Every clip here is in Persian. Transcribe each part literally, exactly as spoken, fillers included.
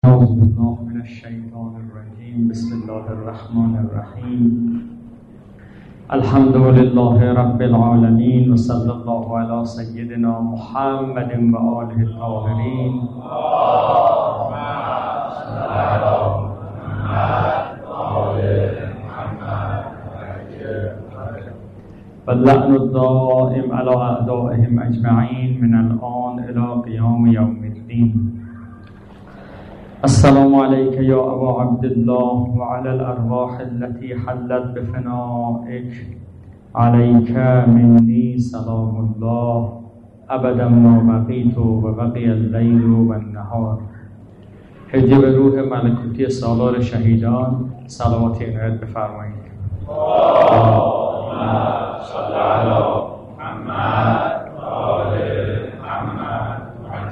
أعوذ بالله من الشيطان الرجيم بسم الله الرحمن الرحيم الحمد لله رب العالمين وصلى الله على سيدنا محمد وآله الطاهرين واللعن الدائم على أعدائهم أجمعين من الآن إلى قيام يوم الدين. السلام عليك يا أبا عبد الله وعلى الأرواح التي حلت بفنائك عليك مني سلام الله أبدا ما بقيت وبقي الليل والنهار. حجب روح ملکوتی سالار شهیدان صلوات عنایت بفرمایید. اللهم صل علی محمد و آل محمد.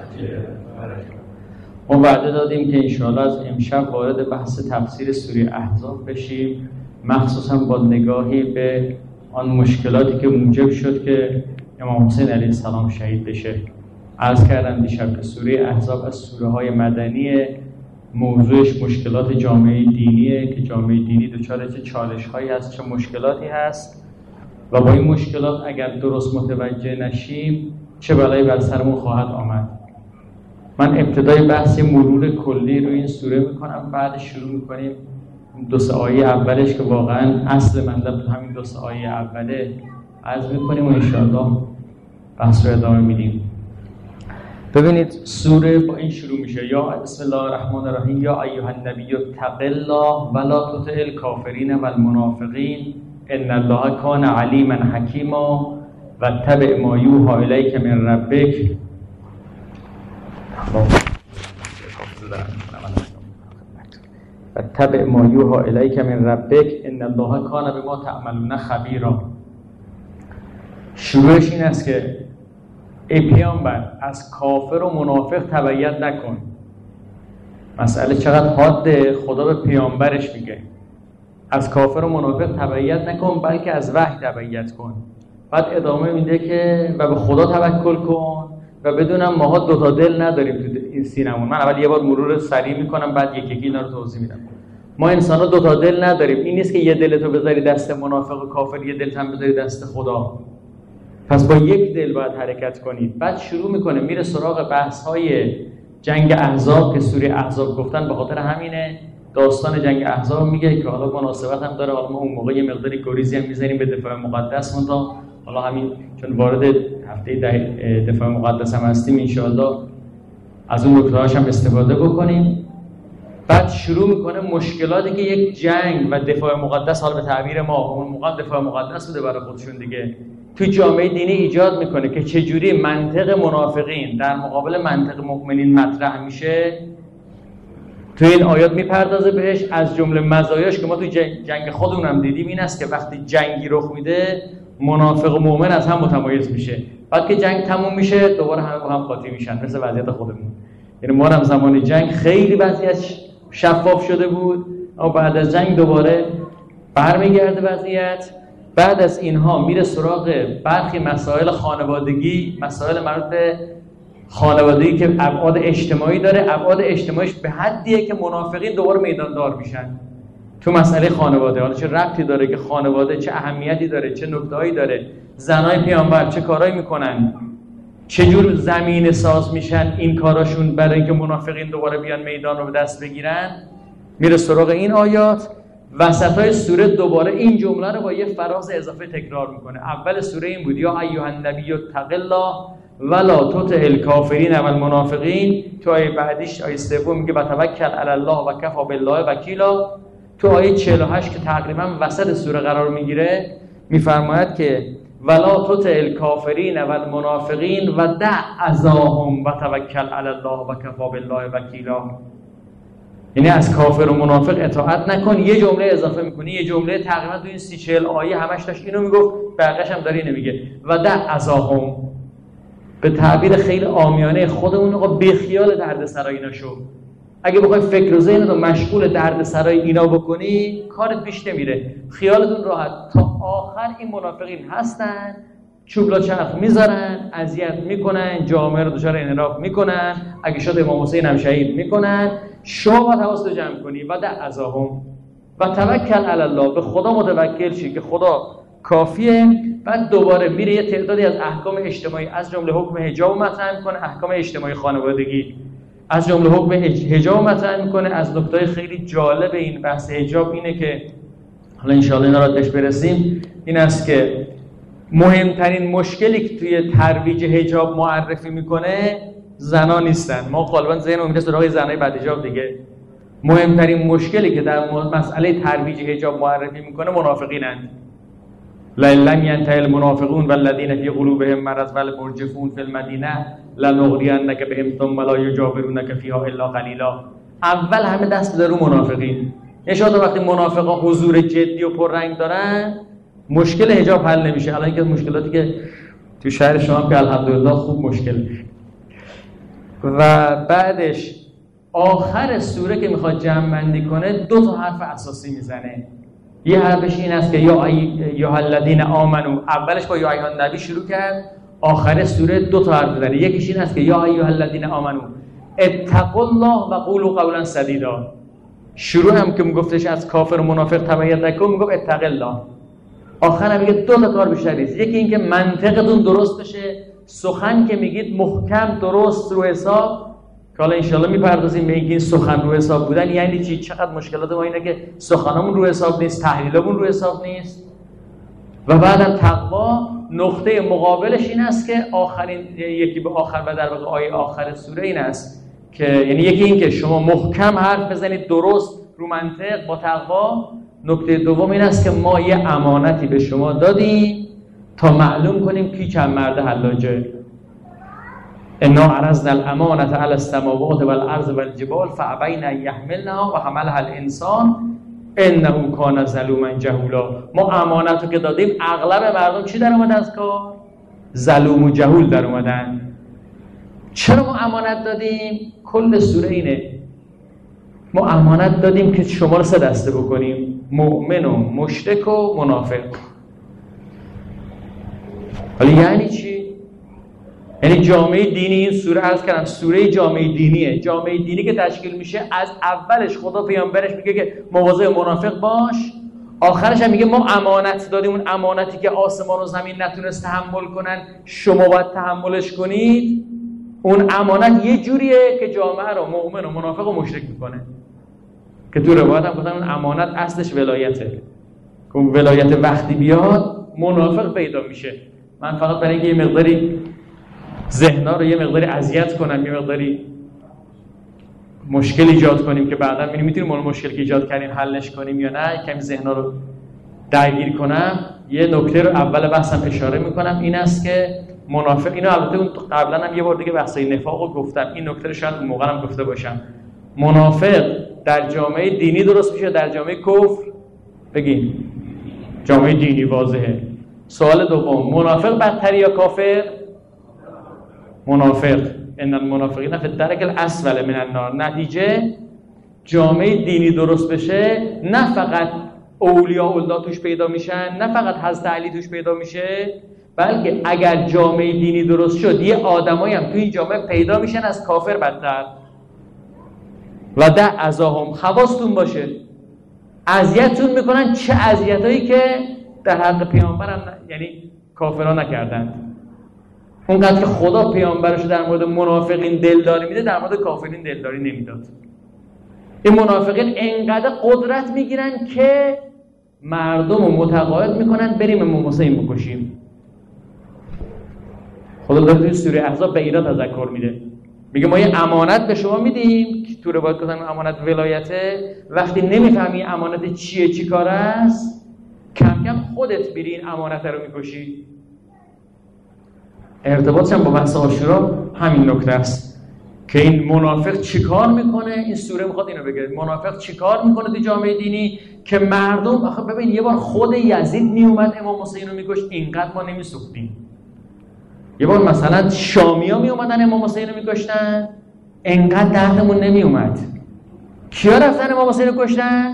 ما وعده دادیم که انشاءالله از امشب وارد بحث تفسیر سوره احزاب بشیم، مخصوصا با نگاهی به آن مشکلاتی که موجب شد که امام حسین علیه السلام شهید بشه. عرض کردم دیشب که سوره احزاب از سوره های مدنی، موضوعش مشکلات جامعه دینیه که جامعه دینی دچار چه چالش هایی هست، چه مشکلاتی هست و با این مشکلات اگر درست متوجه نشیم چه بلایی بر سرمون خواهد آمد. من ابتدای بحث مرور کلی رو این سوره میکنم، بعد شروع میکنیم دو سه آیه اولش که واقعا اصل مطلب همین دو سه آیه اوله عرض میکنیم و انشاءالله بحث رو ادامه میدیم. ببینید سوره با این شروع میشه: یا بسم الله الرحمن الرحیم یا ایها النبی اتق الله ولا تطع الکافرین والمنافقین ان الله کان علیما حکیما واتبع ما یوحی الیک من ربک واتبع ما یوحی الیک من ربک ان الله کان بما تعملون خبیرا. شروعش این است که ای پیامبر از کافر و منافق تبعیت نکن. مسئله چقدر حاده، خدا به پیامبرش میگه از کافر و منافق تبعیت نکن بلکه از وحی تبعیت کن. بعد ادامه میده که و به خدا توکل کن و بدونم ماها دوتا دل نداریم تو این سینمون. من اول یه بار مرور سریع میکنم بعد یک یکی اینا رو توضیح میدم. ما انسان‌ها دوتا دل نداریم. این نیست که یه دلتو بذاری دست منافق و کافر، یه دلت هم بذاری دست خدا. پس با یک دل باید حرکت کنید. بعد شروع میکنه میره سراغ بحث‌های جنگ احزاب که سوره احزاب گفتن به خاطر همینه. داستان جنگ احزاب میگه که حالا مناسبت هم داره، حالا ما اون موقع یه مقداری گریزی هم می‌ذاریم به دفاع مقدس مونتا حالا همین چون وارد هفته دفاع مقدس هم هستیم انشاءالله از اون نکته‌هاش هم استفاده بکنیم. بعد شروع میکنه مشکلاتی که یک جنگ و دفاع مقدس، حالا به تعبیر ما اون موقع دفاع مقدس بوده برای خودشون دیگه، تو جامعه دینی ایجاد میکنه که چجوری منطق منافقین در مقابل منطق مؤمنین مطرح میشه. تو این آیات میپردازه بهش. از جمله مزایاش که ما تو جنگ خودمون هم دیدیم این است که وقتی جنگی رخ میده منافق و مؤمن از هم متمایز میشه. بعد که جنگ تموم میشه دوباره همه با هم قاطی میشن، مثل وضعیت خودمون. یعنی ما هم زمان جنگ خیلی وضعیت شفاف شده بود اما بعد از جنگ دوباره برمیگرده وضعیت. بعد از اینها میره سراغ برخی مسائل خانوادگی، مسائل مربوط به خانوادگی که ابعاد اجتماعی داره. ابعاد اجتماعیش به حدیه که منافقین دوباره میداندار میشن تو مسئله خانواده. حالا چه ربطی داره که خانواده چه اهمیتی داره، چه نکته‌ای داره، زنای پیامبر چه کارایی میکنن، چه جور زمینه ساز میشن این کاراشون برای اینکه منافقین دوباره بیان میدان رو به دست بگیرن. میره سراغ این آیات. وسطای سوره دوباره این جمله رو با یه فراز اضافه تکرار میکنه. اول سوره این بود: یا ایها النبی اتق الله ولا تطع الکافرین والمنافقین. تو آیه بعدیش آیه سوم میگه و توکل علی الله و کفی بالله وکیلا. تو آیه چهل و هشت که تقریبا وسط سوره قرار میگیره میفرماید که ولا تطع الکافرین والمنافقین و دع اذاهم و توکل علی الله و کفی بالله وکیلا. یعنی از کافر و منافق اطاعت نکن. یه جمله اضافه میکنی، یه جمله تقریبا تو این سی چهل آیه همش داشت اینو میگفت، بقیه‌اش هم داره اینو میگه و دع اذاهم. به تعبیر خیلی عامیانه خودمون آقا بیخیال دردسرای اینا شو. اگه بخوای فکر و ذهنت رو مشغول دردسرای اینا بکنی کارت پیش نمیره. خیالتون راحت، تا آخر این منافقین هستن چوبلا چرخ میذارن، اذیت میکنن، جامعه رو دچار انحراف میکنن، اگه شد امام حسین هم شهید میکنن. شما باید حواست جمع کنی و دع اذاهم و توکل علی الله، به خدا متوکل شی که خدا کافیه. بعد دوباره میره یه تعدادی از احکام اجتماعی از جمله حکم حجاب مطرح میکنه، احکام اجتماعی خانوادگی از جمله حکم حجاب مطرح میکنه. از نکته خیلی جالب این بحث حجاب اینه که حالا ان شاءالله اینا رو بهش برسیم، این است که مهمترین مشکلی که توی ترویج حجاب معرفی میکنه زنا نیستن. ما غالبا ذهن میره سراغ زنای بعد حجاب دیگه. مهمترین مشکلی که در مسئله ترویج حجاب معرفی میکنه منافقینند. لَمْ يَنْتَهِ الْمُنَافِقُونَ وَالَّذِينَ فِي قُلُوبِهِم مَرَضٌ وَالْمُرْجِفُونَ فِي الْمَدِينَةِ لَنُغْرِيَنَّكَ بِهِمْ ثُمَّ لَا يُجَاوِرُونَكَ فِيهَا إِلَّا قَلِيلًا. اول همه دست بده رو منافقین. نشاط وقتی منافقا حضور جدی و پررنگ دارن مشکل حجاب حل نمیشه. الان یکی از مشکلاتی که تو شهر شما که الحمدلله خوب مشکل. و بعدش آخر سوره که میخواد جمع بندی کنه دو تا حرف اساسی میزنه. یه حرفش این است که یا ایها الذین آمنو، اولش با یا ایها النبی شروع کرد، آخر سوره دو تا حرف میزنه. یکیش این است که یا ایها الذین آمنو اتقوا الله و قولوا قولا سدیدا. شروع هم که میگفتش از کافر و منافق تبعیت نکن، میگفت اتق الله. آخر هم میگه دو تا کار بیشتر نیست. یکی این که منطقتون درست بشه، سخن که میگید محکم درست رو حساب. که حالا انشالله میپردازیم به اینکه این سخن رو حساب بودن یعنی چی. چقدر مشکلات ما اینه که سخنمون رو حساب نیست، تحلیلمون رو حساب نیست. و بعدم تقوا نقطه مقابلش این است که آخرین یکی به آخر و در واقع آیه آخر سوره این است که یعنی یکی این که شما محکم حرف بزنید درست رو منطق با تقوا. نکته دوم این است که ما یه امانتی به شما دادیم تا معلوم کنیم کی چند مرد حلاجه. انا عرضنا الامانه علی السماوات والارض والجبال فابین ان یحملنها و حملها الانسان انه کان ظلوما جهولا. ما امانت رو که دادیم اغلب مردم چی در اومد از کار؟ ظلوم و جهول در اومدن. چرا ما امانت دادیم؟ کل سوره اینه. ما امانت دادیم که شما رو سه دسته بکنیم، مؤمن و مشرک و منافق. حالا یعنی چی؟ یعنی جامعه دینی، این سوره عرض کردم سوره جامعه دینیه. جامعه دینی که تشکیل میشه از اولش خدا پیامبرش میگه که مواظب منافق باش، آخرش هم میگه ما امانت دادیم، اون امانتی که آسمان و زمین نتونست تحمل کنن شما باید تحملش کنید. اون امانت یه جوریه که جامعه رو مؤمن و منافق و مشرک میکنه. که تو روایت هم گفتن اون امانت اصلش ولایته. که اون ولایت وقتی بیاد منافق پیدا میشه. من فقط برای اینکه یه مقداری ذهنا رو یه مقداری اذیت کنم، یه مقداری مشکل ایجاد کنیم که بعدا ببینیم میتونیم اون مشکل که ایجاد کردیم حلش کنیم یا نه، کمی ذهنا رو درگیر کنم. یه نکته رو اول بحثم اشاره میکنم، این است که منافق، اینو البته اون قبلا هم یه بار دیگه بحثای نفاق رو گفتم، این نکته رو شاید اون موقع هم گفته باشم. منافق در جامعه دینی درست میشه، در جامعه کفر بگیم جامعه دینی واضحه. سوال دوم، منافق بدتر یا کافر؟ منافق. ان المنافقین فی الدرک الاسفل من النار. نتیجه جامعه دینی درست بشه، نه فقط اولیاء الله توش پیدا میشن، نه فقط حضرت علی توش پیدا میشه، بلکه اگر جامعه دینی درست شد یه آدمایی هم توی این جامعه پیدا میشن از کافر بدتر. و ده ازاهم، حواستون باشه اذیتتون میکنن، چه اذیتایی که در حق پیامبر هم یعنی کافرها نکردن. اونقدر که خدا پیامبرش در مورد منافقین دلداری میده در مورد کافرین دلداری نمیداد. این منافقین انقدر قدرت میگیرن که مردم رو متقاعد میکنن بریم امام حسین بکشیم. خدا در توی سوره احزاب به اینا تذکر میده، میگه ما یه امانت به شما میدیم که تو روایت گفتن امانت ولایته. وقتی نمیفهمی امانت چیه چی کار است، کم کم خودت بری این امانت رو میکشی. ارتباطش هم با بحث عاشورا همین نکته است که این منافق چیکار میکنه. این سوره میخواد اینو بگه، منافق چیکار میکنه تو جامعه دینی که مردم، آخه ببین یه بار خود یزید میومد امام حسین رو میکشت، اینقدر ما نمیسوختیم. یه بار مثلا شامیا میومدن امام حسین رو میکشتن، اینقدر دردمون نمیومد. کیا رفتن امام حسین رو کشتن؟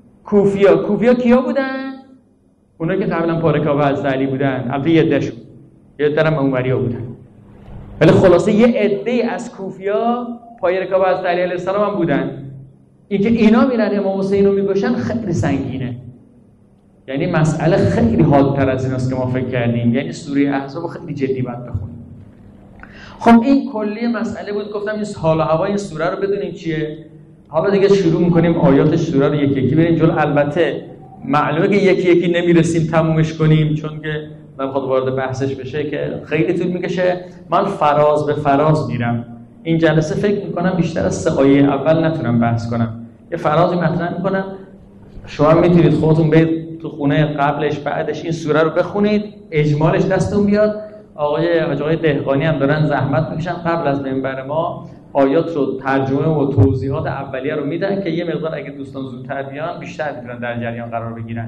کوفیا. کوفیا کیا بودن؟ اونا که قبلا پارکاو حضرت علی بودن، البته یه عده‌شون. یه درم اونوریا بودن. ولی خلاصه یه عده از کوفیا پای رکاب از علی علیه السلام هم بودن. اینکه اینا میرن امام حسین رو میگوشن خیلی سنگینه. یعنی مسئله خیلی حادتر از ایناست که ما فکر کردیم. یعنی سوره احزاب خیلی جدی باید بخونیم. خب این کلی مسئله بود. گفتم این حال و هوای این سوره رو بدونیم چیه. حالا دیگه شروع میکنیم آیات سوره رو یکی یکی بریم جلو. البته معلومه که یکی یکی نمیرسیم تمومش کنیم، چون که من خود وارد بحثش بشه که خیلی طول میکشه. من فراز به فراز میرم. این جلسه فکر میکنم بیشتر از سه آیه اول نتونم بحث کنم. یه فرازی مطرح میکنم، شما میتونید خودتون برید تو خونه قبلش بعدش این سوره رو بخونید، اجمالش دستتون بیاد. آقای آقای دهقانی هم دارن زحمت میکشن قبل از منبر ما آیات رو ترجمه و توضیحات اولیه رو میدن که یه مقدار اگه دوستان زودتر بیان بیشتر میتونن در جریان قرار بگیرن.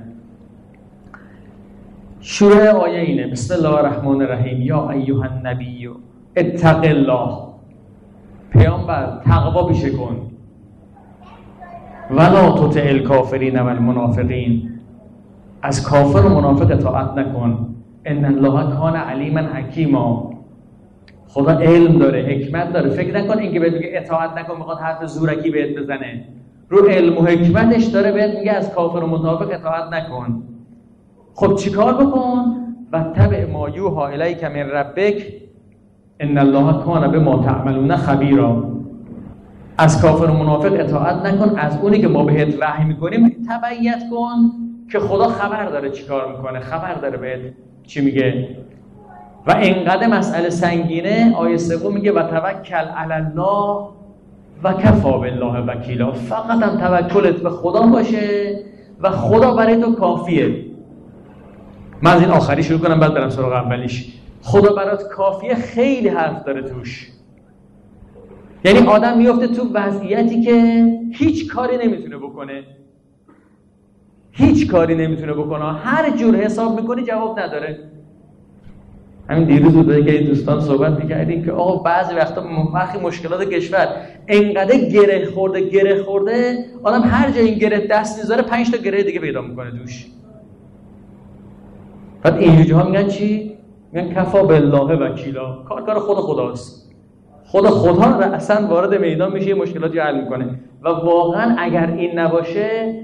شروع آیه اینه: بسم الله الرحمن الرحیم. یا ایها النبی اتق الله. پیامبر تقوا پیشه کن. ولا تطع الکافرین و المنافقین. از کافر و منافق اطاعت نکن. ان الله کان علیما حکیما. خدا علم داره، حکمت داره. فکر نکن اینکه بهت میگه اطاعت نکن میخواد حرف زورکی بهت بزنه. رو علم و حکمتش داره بهت میگه از کافر و منافق اطاعت نکن. خب چیکار بکن؟ و تبع ما یوحی الیک من ربک ان الله کان بما تعملون خبیرا. از کافر و منافق اطاعت نکن، از اونی که ما بهت وحی میکنیم تبعیت کن که خدا خبر داره چیکار میکنه، خبر داره بهت چی میگه. و اینقدر مسئله سنگینه. آیه سوم میگه و توکل علی الله و کفی بالله وکیلا. فقط هم توکلت به خدا باشه و خدا برای تو کافیه. من از این آخری شروع کنم بعد برم سراغ اولیش. خدا برات کافیه خیلی حرف داره توش. یعنی آدم میفته تو وضعیتی که هیچ کاری نمیتونه بکنه. هیچ کاری نمیتونه بکنه. هر جور حساب میکنی جواب نداره. همین دیروز بود که دوستان صحبت میکردیم که آقا بعضی وقتا وقتی مشکلات کشور انقدر گره خورده گره خورده آدم هر جای این گره دست میذاره پنج تا گره دیگه پیدا میکنه دوش. بعد اینجوری ها میگن چی؟ میگن کفا بالله وکیلا. کار کار خود خداست. خود خدا اصلا وارد میدان میشه مشکلاتی حل میکنه. و واقعا اگر این نباشه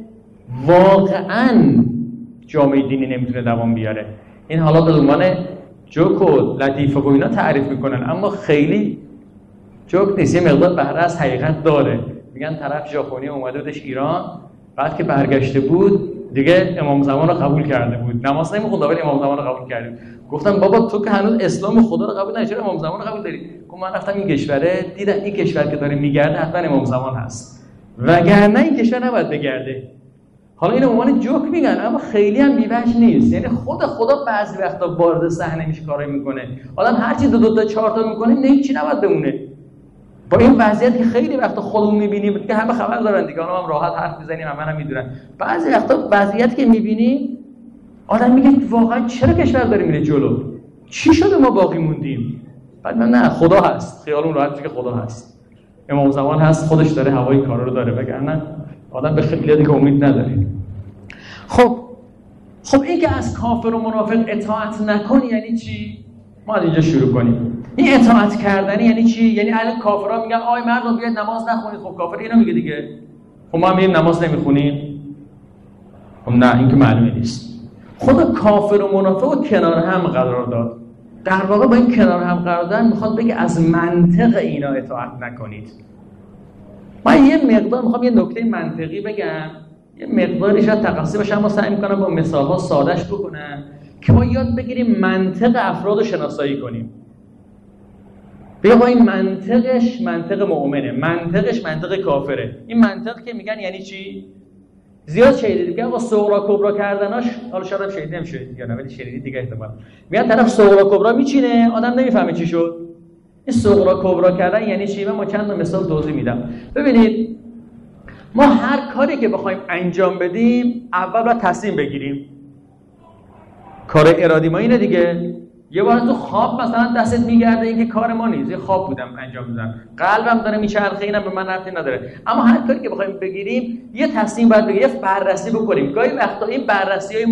واقعا جامعه دینی نمیتونه دوام بیاره. این حالا به عنوان جوک و لطیفه و اینا تعریف میکنن، اما خیلی جوک نیست. یه مقدار بهره از حقیقت داره. میگن طرف ژاپنی اومده بودش ایران، بعد که برگشته بود دیگه امام زمان رو قبول کرده بود. نماز نمیخوند ولی امام زمان رو قبول کرده. گفتم بابا تو که هنوز اسلام خدا رو قبول نکردی، امام زمان رو قبول داری؟ گفت من رفتم این کشوره دیدم این کشور که داره میگرده حتما امام زمان هست، وگرنه این کشور نباید بگرده. حالا اینو عنوان جوک میگن اما خیلی هم بی‌وجه نیست. یعنی خود خدا بعضی وقتا وارد صحنه میشه کارایی میکنه. آدم هر چی دو دو تا چهار تا میکنه نه چی نباید بمونه. با این وضعیت که خیلی وقتا خودمون میبینیم که همه خبر دارن دیگه، اونم هم راحت حرف میزنیم همه هم میدونن. بعضی وقتا وضعیتی که میبینیم آدم میگه واقعا چرا کشور داره میره جلو؟ چی شده ما باقی موندیم؟ بعد من نه خدا هست. خیالمون راحت که خدا هست. امام زمان هست، خودش داره هوای کارا رو داره، وگرنه آدم به خیلی دیگه امید نداره. خب خب این که از کافر و منافق اطاعت نکنی یعنی چی؟ ما از اینجا شروع کنیم. این اطاعت کردنی یعنی چی؟ یعنی الان کافرها میگن آی مردم بیاید نماز نخونید. خب کافر اینو میگه دیگه. خب ما میگیم نماز نمیخونیم. خب نه این که معلومه نیست. خدا کافر و منافق رو کنار هم قرار داد. در واقع با این کنار هم قرار دادن میخواد بگه از منطق اینا اطاعت نکنید. من یه مقدار میخوام یه نکته منطقی بگم، یه مقداری شاید تقصیر باشه اما سعی میکنم با مثال‌ها سادهش بکنم که ما یاد بگیریم منطق افراد رو شناسایی کنیم. بگم با این منطقش منطق مؤمنه، منطقش منطق کافره. این منطق که میگن یعنی چی؟ زیاد شنیدید میگن آقا صغرا کبرا کردناش، حالا شاید هم شنیدید نمیشه یا نه ولی شنیدید دیگه احتمال. میگن طرف صغرا کبرا میچینه آدم نمیفهمه چی شد. این صغرا کبرا کردن یعنی چی؟ من ما چند تا مثال توضیح میدم. ببینید ما هر کاری که بخوایم انجام بدیم اول باید تصمیم بگیریم. کار ارادی ما اینه دیگه. یه بار تو خواب مثلا دستت میگرده این که کار ما نیست، یه خواب بودم انجام میدم، قلبم داره میچرخه اینم به من ربطی نداره. اما هر کاری که بخوایم بگیریم یه تصمیم باید بگیریم، یه بررسی بکنیم. گاهی وقتا این بررسیای ما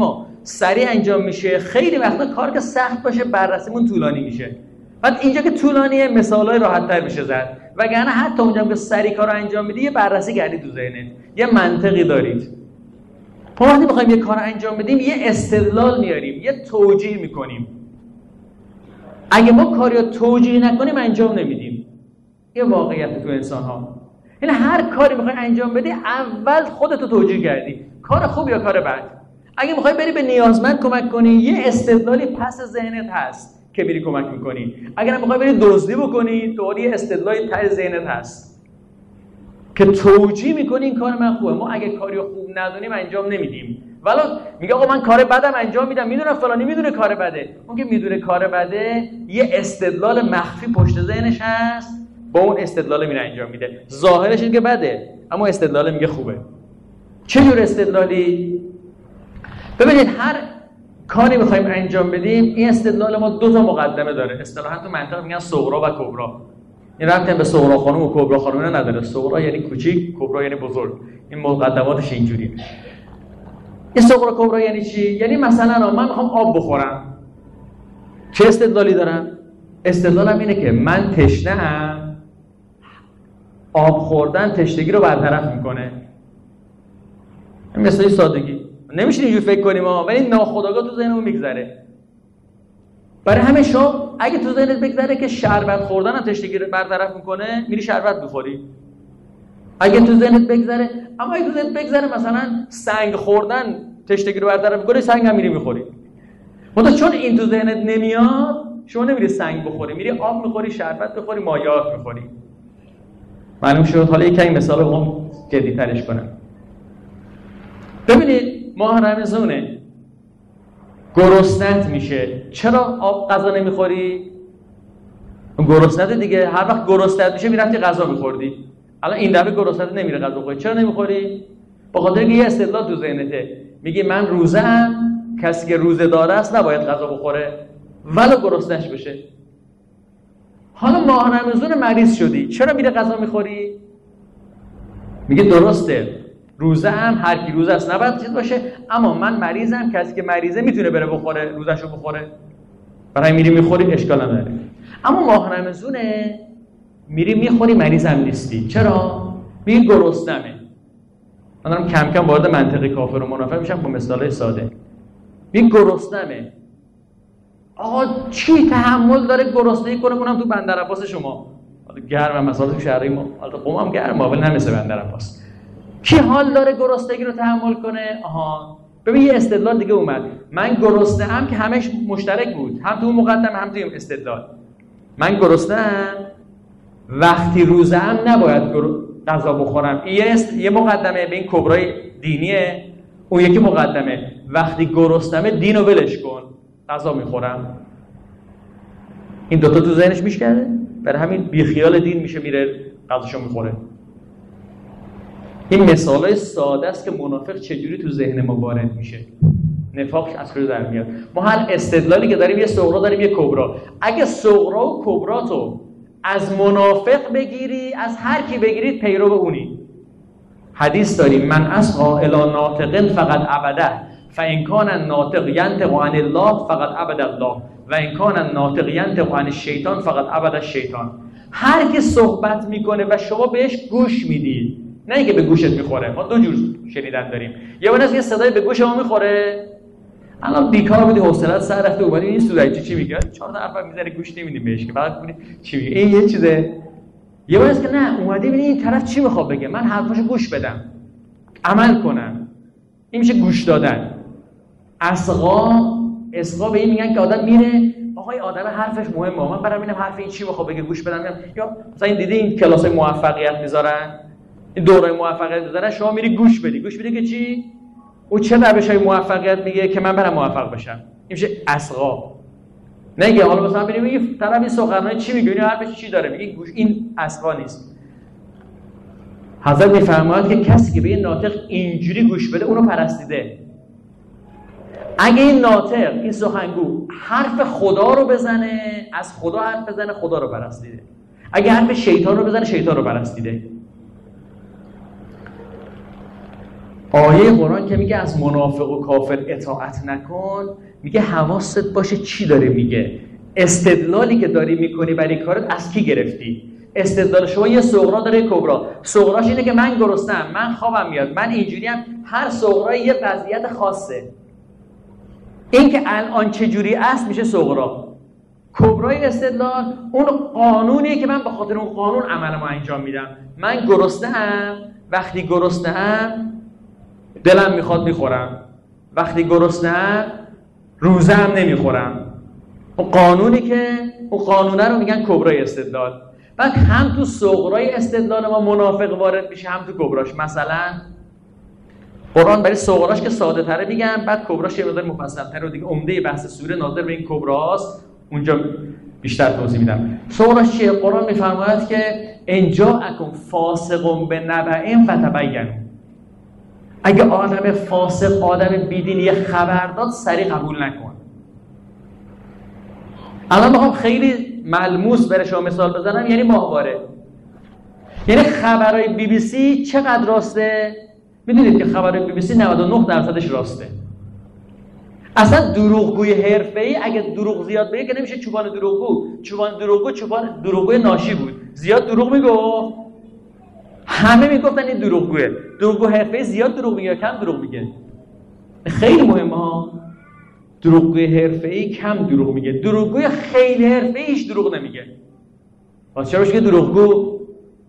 سریع انجام میشه، خیلی وقتا کار که سخت باشه بررسیمون طولانی میشه. بعد اینجا که طولانیه مثالای راحت‌تر میشه زد، وگرنه حتی اونجا که سریع کارو انجام میدی یه بررسی کردی تو ذهنت، یه منطقی دارید. ما وقتی بخوایم یه کار انجام بدیم یه استدلال میاریم، یه توجیه میکنیم. اگه ما کاری رو توجیه نکنیم انجام نمیدیم. یه واقعیت تو انسان ها، یعنی هر کاری میخوای انجام بدی اول خودتو توجیه کردی، کار خوب یا کار بد. اگه میخوای بری به نیازمند کمک کنی یه استدلالی پس ذهنت هست که بری کمک میکنی. اگر هم میخوای بری دزدی بکنی تو یه استدلالی ته ذهنت هست که توجیه میکنی این کار من خوبه. ما اگه کاری خوب ندونیم انجام نمیدیم. ولی میگه آقا من کار بدم انجام میدم، میدونم فلانی میدونه کار بده. اون که میدونه کار بده یه استدلال مخفی پشت ذهنش هست، با اون استدلال میره انجام میده. ظاهرش اینه که بده اما استدلال میگه خوبه. چه جور استدلالی؟ ببینید هر کاری بخوایم انجام بدیم این استدلال ما دو تا مقدمه داره. اصطلاحاً تو منطق میگن صغرا و کبرا. این رابطه به صغرا خانم و کبرا خانم نداره. صغرا یعنی کوچیک، کبرا یعنی بزرگ. این مقدماتش اینجوریه. این صغرا کبرا یعنی چی؟ یعنی مثلا من میخوام آب بخورم. چه استدلالی دارم؟ استدلالم اینه که من تشنه‌ام، آب خوردن تشنگی رو برطرف میکنه. این مثلا سادگی. نمیشه اینجور فکر کنیم ها، ولی ناخودآگاه تو ذهنمون میگذره. برای همین شما اگه تو ذهنت بگذره که شربت خوردن هم تشنگی رو برطرف میکنه میری شربت بخوری. اگه تو ذهنت بگذره، اما اگه تو ذهنت بگذره مثلا سنگ خوردن تشنگی رو برطرف میکنه، سنگ هم میری میخوری. منتها چون این تو ذهنت نمیاد شما نمیری سنگ بخوری، میری آب میخوری، شربت بخوری، مایعات میخوری. معلوم شد؟ حالا یک مثال رو هم جدی‌ترش کنم. ببینید ماه رمضونه، گرسنت میشه. چرا آب غذا نمیخوری؟ گرسنت دیگه. هر وقت گرسنت میشه میرفتی غذا میخوردی. الان این دفعه گرسنت نمیره غذا بخوری. چرا نمیخوری؟ به خاطر اینکه یه استدلال تو ذهنته میگه من روزه ام، کسی که روزه داره است نباید غذا بخوره ولو گرسنش بشه. حالا ماه رمضان مریض شدی، چرا میره غذا میخوری؟ میگه درسته روزه هم هر کی روزه است نباید چیز باشه، اما من مریضم، کسی که مریضه میتونه بره بخوره، روزشو بخوره، برای میری میخوری اشکال نداره. اما ماه رمضونه میری میخوری مریضم نیستی. چرا؟ میگه گرسنمه. من دارم کم کم وارد منطقی کافر و منافق میشم با مثالای ساده. میگه گرسنمه. آقا چی تحمل داره گرسنگی کنه؟ اونم تو بندر عباس شما. حالا گرم مثلا تو شهرهای ما، حالا قم هم گرمه ولی نه مثل بندر عباس. کی حال داره گرسنگی رو تحمل کنه؟ آها ببین یه استدلال دیگه اومد. من گرسنه‌ام که همش مشترک بود، هم تو اون مقدمه هم تو این استدلال. من گرسنه‌ام وقتی روزه‌ام نباید غذا بخورم. یه یه مقدمه به این کبرای دینیه. اون یکی مقدمه وقتی گرسنمه دینو ولش کن، غذا میخورم. این دوتا تو ذهنش میشکنه، برای همین بیخیال دین میشه، میره غذاشو میخوره. این مثالای ساده است که منافق چجوری تو ذهن ما وارد میشه، نفاقش از کجا در میاد. ما هر استدلالی که داریم یه صغرا داریم یه کبرا. اگه صغرا و کبرا تو از منافق بگیری، از هر کی بگیرید پیرو اونی. حدیث داریم من اسعا الی ناطق فقط عبده فان کان الناطق ینطق عن الله فقط عبد الله و ان کان الناطق ینطق عن الشیطان فقط عبد الشیطان. هر کی صحبت میکنه و شما بهش گوش میدید، نه اینکه به گوشت میخوره. ما دو جور شنیدن داریم. یه وقت یه صدای به گوش ما میخوره، الان بیکار بودی حوصله‌ات سر رفته اومدی این سوزایچی چی میگه، چهار تا حرف میزنه گوش نمیدیم بهش که فقط ببینید چی میگه. این یه چیزه. یه وقت که نه اومدی ببینید این طرف چی میخواد بگه، من حرفاشو گوش بدم، عمل کنم. این میشه گوش دادن. اصغا اصغا به این میگن که آدم میره آقای آدم حرفش مهمه، من برام ببینم حرف این چی میخواد بگه، گوش بدم. یا مثلا این دیدی این کلاسای موفقیت میذارن، این دوره موفقیت میذارن، شما میری گوش بدی، گوش بدی که چی؟ او چه روش‌های موفقیت میگه که من برام موفق بشم. این میشه اصغا. نگه حالا مثلا بریم این طرف این سخنرانی چی میگه، این حرفش چی داره میگه، گوش. این اصغا نیست. حضرت میفرماید که کسی که به این ناطق اینجوری گوش بده اونو پرستیده. اگه این ناطق، این سخنگو حرف خدا رو بزنه، از خدا حرف بزنه، خدا رو پرستیده. اگه حرف شیطان رو بزنه، شیطان رو پرستیده. آیه قرآن که میگه از منافق و کافر اطاعت نکن، میگه حواست باشه چی داره میگه. استدلالی که داری میکنی برای کارت از کی گرفتی؟ استدلال شما یه صغرا داره، یه کبرا. صغراش اینه که من گرسنه‌ام، من خوابم میاد، من اینجوریم. هر صغرای یه وضعیت خاصه. این که الان چجوری است میشه صغرا. کبرای استدلال اون قانونیه که من به خاطر اون قانون عملمو انجام میدم. من گرسنه‌ام، وقتی گرسنه‌ام دلم میخواد میخورم، وقتی گرسنه‌ام روزه هم نمیخورم. اون قانونی که اون قانونه رو میگن کبرای استدلال. بعد هم تو صغرای استدلال ما منافق وارد میشه، هم تو کبراش. مثلا قرآن برای صغراش که ساده تره میگم، بعد کبراش یه مقدار مفصل تره و دیگه عمده بحث سوره ناظر به این کبراست، اونجا بیشتر توضیح میدم. صغراش چیه؟ قرآن میفرماید که ان جاءکم فاسق بنبأ فتبینوا. اگه آدم فاسق، آدم بیدین یه خبر داد، سریع قبول نکن. الان بخوام خیلی ملموس برای شما مثال بزنم، یعنی ماهواره. یعنی خبرهای بی بی سی چقدر راسته؟ میدونید که خبرهای بی بی سی نود و نه درصدش راسته. اصلا دروغگوی حرفه‌ای اگه دروغ زیاد بگه که نمیشه چوبان دروغگو. چوبان دروغگو چوبان دروغگوی ناشی بود. زیاد دروغ میگفت، همه میگفتن این دروغگوه. دروغگو حرفه‌ای زیاد دروغ میگه یا کم دروغ میگه؟ خیلی مهمه ها. دروغگوی حرفه‌ای کم دروغ میگه، دروغگوی خیلی حرفه‌ای هیچ دروغ نمیگه. واسه چرا میشه دروغگو؟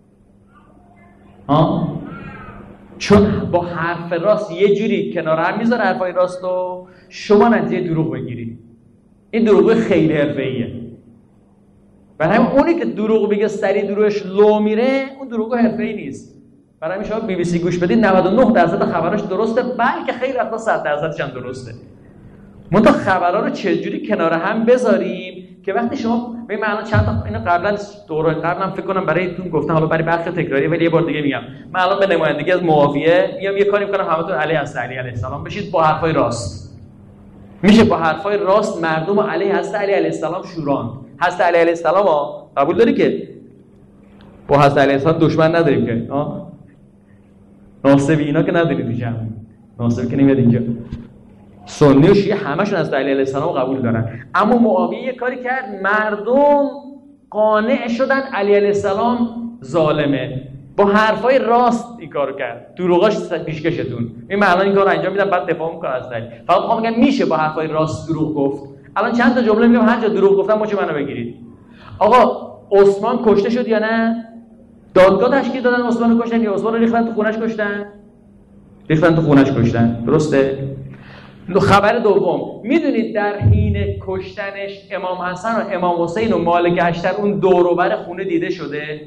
ها؟ چون با حرف راست یه جوری کنار هم میذاره حرفای راستو، شما نتیجه دروغ بگیری. این دروغگوی خیلی حرفه‌ایه. برای همین اونی که دروغ میگه سری دروغش لو میره، اون دروغگو حرفه‌ای نیست. برای همین شما بی بی سی گوش بدید، نود و نه درصد خبراش درسته، بلکه خیلی وقتا صد درصدش هم درسته. ما تا خبرها رو چجوری کنار هم بذاریم که وقتی شما به معنا چند تا اینو قبلا دوره قبلا فکر کنم برایتون گفتم، حالا برای بخش تکراری ولی یه بار دیگه میگم. من الان به نمایندگی از معاویه میام یه کاری میکنم همتون علی حضرت علی علیه السلام بشید با حرفای راست. میشه با حرفای راست مردم و علی حضرت علی علیه السلام شوراند. حضرت علی علیه السلام ها قبول داری که با حضرت علی السلام دشمن نداریم که ها؟ ناصبی اینا که ندارید دیگه. ناصبی که نمیاد اینجا. سنی و شیعه همشون از علی علیه السلام قبول دارن. اما معاویه یه کاری کرد، مردم قانع شدن علی علیه السلام ظالمه. با حرفای راست این کارو کرد. دروغاش پیشکشتون. این معنا این کارو انجام میدن بعد دفاع میکنن از علی. فقط میگم میگن میشه با حرفای راست دروغ گفت. الان چند تا جمله میگم هر جا دروغ گفتم مچ منو بگیرید. آقا عثمان کشته شد یا نه؟ دادگاه تشکیل دادن عثمانو کشتن یا عثمان رو ریختن تو خونش کشتن؟ ریختن تو خونش کشتن. درسته؟ خبر دوم، میدونید در حین کشتنش امام حسن و امام حسین و مال گشتن اون دور و بر خونه دیده شده؟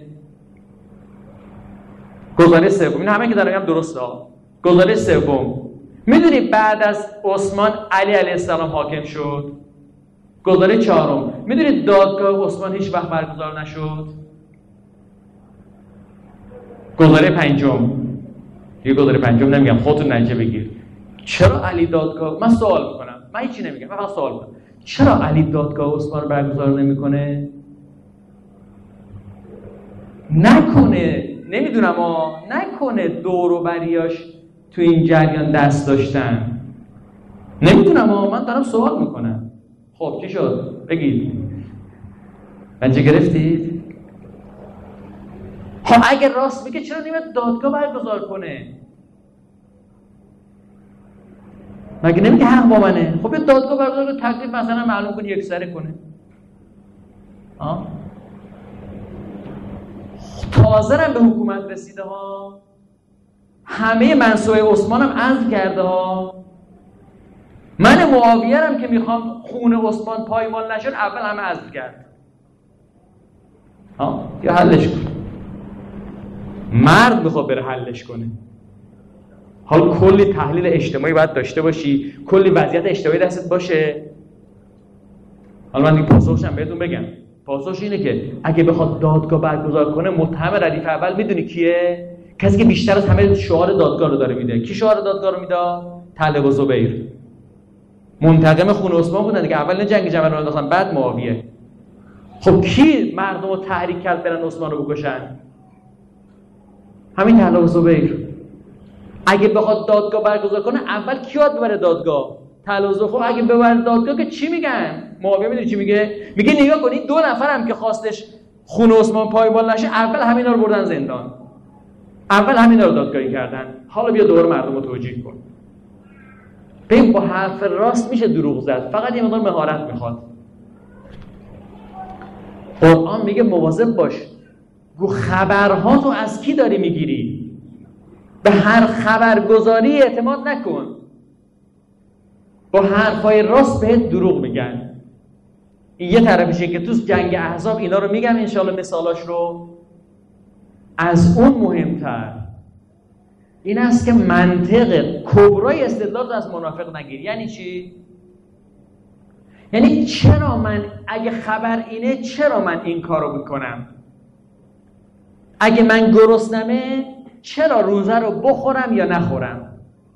گزاره سوم، این همه که دارم میگم درسته. گزاره سوم، میدونید بعد از عثمان علی علیه السلام حاکم شد؟ گزاره چهارم، میدونید دادگاه عثمان هیچ وقت برگزار نشد؟ گزاره پنجم، یه گزاره پنجم نمیگم خودتون نتیجه بگیر. چرا علی دادگاه، من سوال میکنم، من هیچی نمیگم، من فقط سوال میکنم، چرا علی دادگاه عثمان رو برگزار نمیکنه؟ نکنه، نمیدونم ها، نکنه دور و بریاش تو این جریان دست داشتن. نمیدونم ها، من دارم سوال میکنم. خب چی شد؟ بگید. بچه گرفتید؟ خب اگر راست میگه چرا نمیاد دادگاه برگزار کنه؟ مگه نمیگه حق با منه؟ خب یه دادگاه برگزار کنه، تکلیف مثلا معلوم کنه، یک سره کنه. آه؟ تازه هم به حکومت رسیده ها، همه منصوبه عثمان هم عزل کرده ها. من معاویه هم که میخوام خون عثمان پایمال نشد اول همه عزل کرد. ها؟ یا حلش کن. مرد میخواد بره حلش کنه. حالا کلی تحلیل اجتماعی باید داشته باشی، کلی وضعیت اجتماعی دستت باشه. حالا من دیگه پاسخش هم بهتون بگم. پاسخش اینه که اگه بخواد دادگاه برگزار کنه، متهم ردیف اول میدونی کیه؟ کسی که بیشتر از همه شعار دادگاه رو داره میده. کی شعار دادگاه رو میده؟ طلحه و زبیر. منتقم خون عثمان بودن دیگه، اول جنگ جمل رو انداختن، بعد معاویه. خب کی مردم رو تحریک کرد برن عثمان رو بکشن؟ همین طلحه و زبیر. اگه بخواد دادگاه برگزار کنه اول کیاد ببره دادگاه؟ تلازخو اگه ببره دادگاه که چی میگن؟ معاویه میدونی چی میگه؟ میگه نگاه کنید دو نفرم که خواستش خون عثمان پایمال نشه اول همینا رو بردن زندان، اول همینا رو دادگاهی کردن، حالا بیا دوباره مردم رو توجیه کن. ببین با حرف راست میشه دروغ زد، فقط یه مقدار مهارت میخواد. قرآن میگه مواظب باش، گو خبرها تو از کی داری میگیری؟ به هر خبرگزاری اعتماد نکن، با حرفای راست بهت دروغ میگن. این یه طرفشه که تو جنگ احزاب اینا رو میگم انشالله مثالاش رو. از اون مهمتر این است که منطق کبرای استدلال رو از منافق نگیر. یعنی چی؟ یعنی چرا من اگه خبر اینه چرا من این کارو میکنم؟ اگه من گرسنمه چرا روزه رو بخورم یا نخورم؟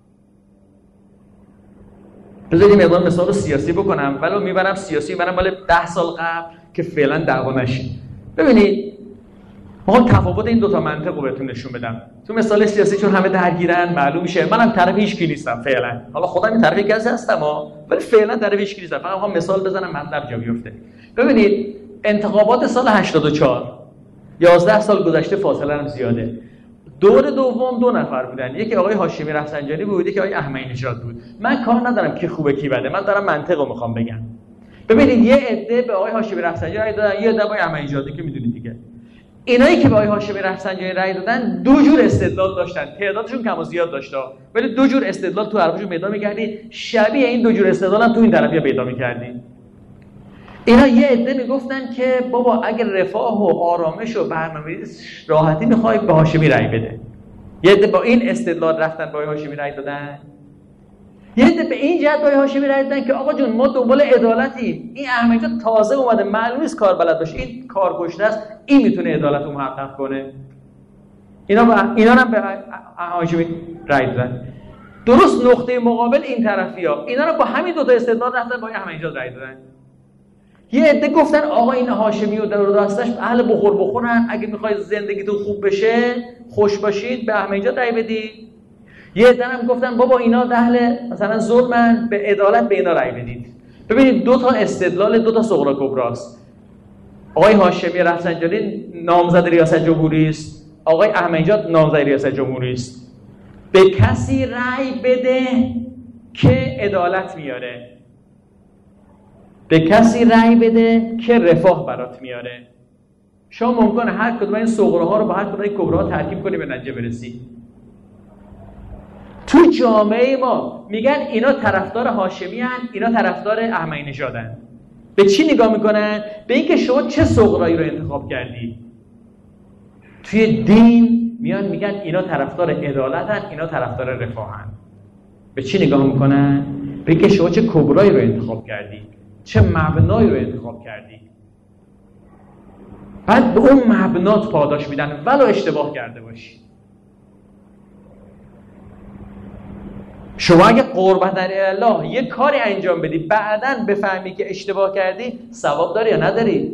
بذارید مقدار مثال سیاسی بکنم، ولو میبرم سیاسی میبرم مال ده سال قبل که فعلا دعوا نشه. ببینید ما تفاوت این دوتا منطق رو بهتون نشون بدم. تو مثال سیاسی چون همه درگیرن معلوم میشه منم طرف هیچ کی نیستم فعلا. حالا خودم این طرف کسی هستم ها، ولی فعلا طرف هیچ کی نیستم. فقط میخوام مثال بزنم مطلب جا بیفته. ببینید انتخابات سال هشتاد و چهار، یازده سال گذشته، فاصله هم زیاده. دور دوم دو نفر بودن، یکی آقای هاشمی رفسنجانی بود، یکی آقای احمدی نژاد بود. من کار ندارم کی خوبه کی بده، من دارم منطق رو میخوام بگم. ببینید یه عده به آقای هاشمی رفسنجانی رای دادن، یه عده به آقای احمدی نژاد که میدونید دیگه. اینایی که به آقای هاشمی رفسنجانی رای دادن دو جور استدلال داشتن، تعدادشون کم و زیاد داشته، ولی دو جور استدلال تو حرفشون پیدا می‌کردی، شبیه این دو جور استدلال هم تو این طرفیا پیدا می‌کردی. اینا یه عده میگفتن که بابا اگر رفاه و آرامش و برنامه‌ریزی راحتی می‌خوای به هاشمی رای بده. یه عده با این استدلال رفتن به آقای هاشمی رای دادن. یه عده به این جهت به آقای هاشمی رای دادن که آقا جون ما دنبال عدالتیم. این احمدی تازه اومده، معلوم نیست کار بلد باشه، این کارگشته است، این میتونه عدالت رو محقق کنه. اینا با اینا هم به هاشمی رای دادن. درست نقطه مقابل این طرفیا اینا رو با همین دو تا استدلال رفتن با آقای احمدی نژاد رای دادن. یه عده گفتن آقا این هاشمی و در راستش اهل بخور بخورن، اگه میخواید زندگیتون خوب بشه خوش باشید به احمدی نژاد رای بدید. یه عده هم گفتن بابا اینا اهل مثلا ظلمن، به عدالت به اینا رای بدید. ببینید دو تا استدلال دو تا صغرا کبراست. آقای هاشمی رفسنجانی نامزد ریاست جمهوری است، آقای احمدی نژاد نامزد ریاست جمهوری است. به کسی رای بده که عدالت میاره، به کسی رای بده که رفاه برات میاره. شما ممکنه هر کدوم این صغراها رو با هر کدوم این کبراها ترکیب کنی به نتیجه برسی. تو جامعه ما میگن اینا طرفدار هاشمی هن، اینا طرفدار احمدی نژادن. به چی نگاه میکنن؟ به اینکه شما چه صغرایی رو انتخاب کردی. توی دین میان میگن اینا طرفدار عدالتن، اینا طرفدار رفاهن. به چی نگاه میکنن؟ به اینکه شما چه کبرایی رو انتخاب کردی، چه مبنایی رو انتخاب کردی. بعد به اون مبنات پاداش میدن ولو اشتباه کرده باشی. شما اگه قربت الله یه کاری انجام بدی بعداً بفهمی که اشتباه کردی، ثواب داری یا نداری؟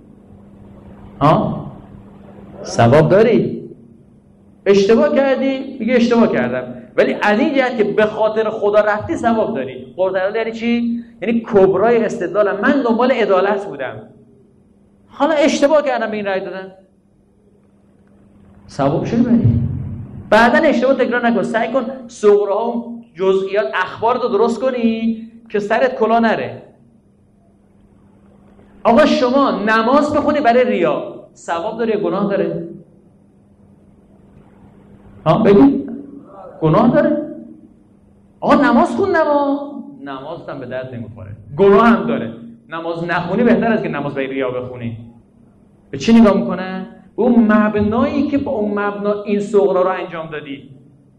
ها؟ ثواب داری؟ اشتباه کردی میگه اشتباه کردم، ولی از این جهت که به خاطر خدا رفتی ثواب داری. قربت الله یعنی چی؟ یعنی کبرای استدلالم، من دنبال عدالت بودم، حالا اشتباه کردم به این رای دادن، ثواب شو بری. بعداً اشتباه تکرار نکن، سعی کن صغراها و جزئیات اخبار رو درست کنی که سرت کلا نره. آقا شما نماز بخونی برای ریا، ثواب داره یا گناه داره؟ ها بگی گناه داره. آقا نماز خون نما نماز هم به درد نمیخوره، گناه هم داره. نماز نخونی بهتر است که نماز برای ریا بخونی. به چی نگاه میکنه؟ به اون مبنایی که با اون مبنا این صغرا رو انجام دادی.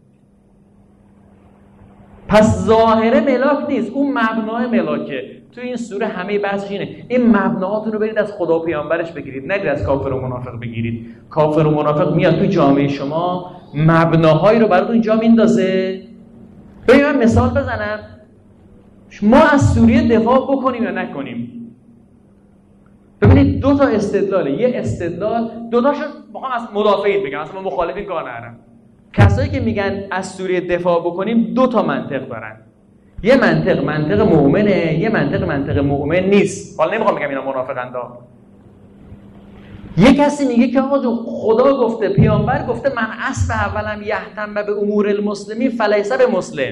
پس ظاهره ملاک نیست، اون مبنای ملاکه. تو این سوره همه بحثش اینه، این مبناهاتون رو برید از خدا و پیامبرش بگیرید، نگید از کافر و منافق بگیرید. کافر و منافق میاد تو جامعه شما مبناهایی رو براتون جا میندازه. ببین من مثال بزنم، ما از سوریه دفاع بکنیم یا نکنیم. ببینید دو تا استدلاله، یه استدلال دو تاشون میخوام از مدافعین بگم، اصلا مخالفین کار ندارم. کسایی که میگن از سوریه دفاع بکنیم دو تا منطق دارن. یه منطق منطق مؤمنه، یه منطق منطق مؤمن نیست. حالا نمیخوام بگم اینا منافقند. یه کسی میگه که آقا خدا گفته، پیامبر گفته من اسب اولم یهتم به امور المسلمین فلیس به مسلم.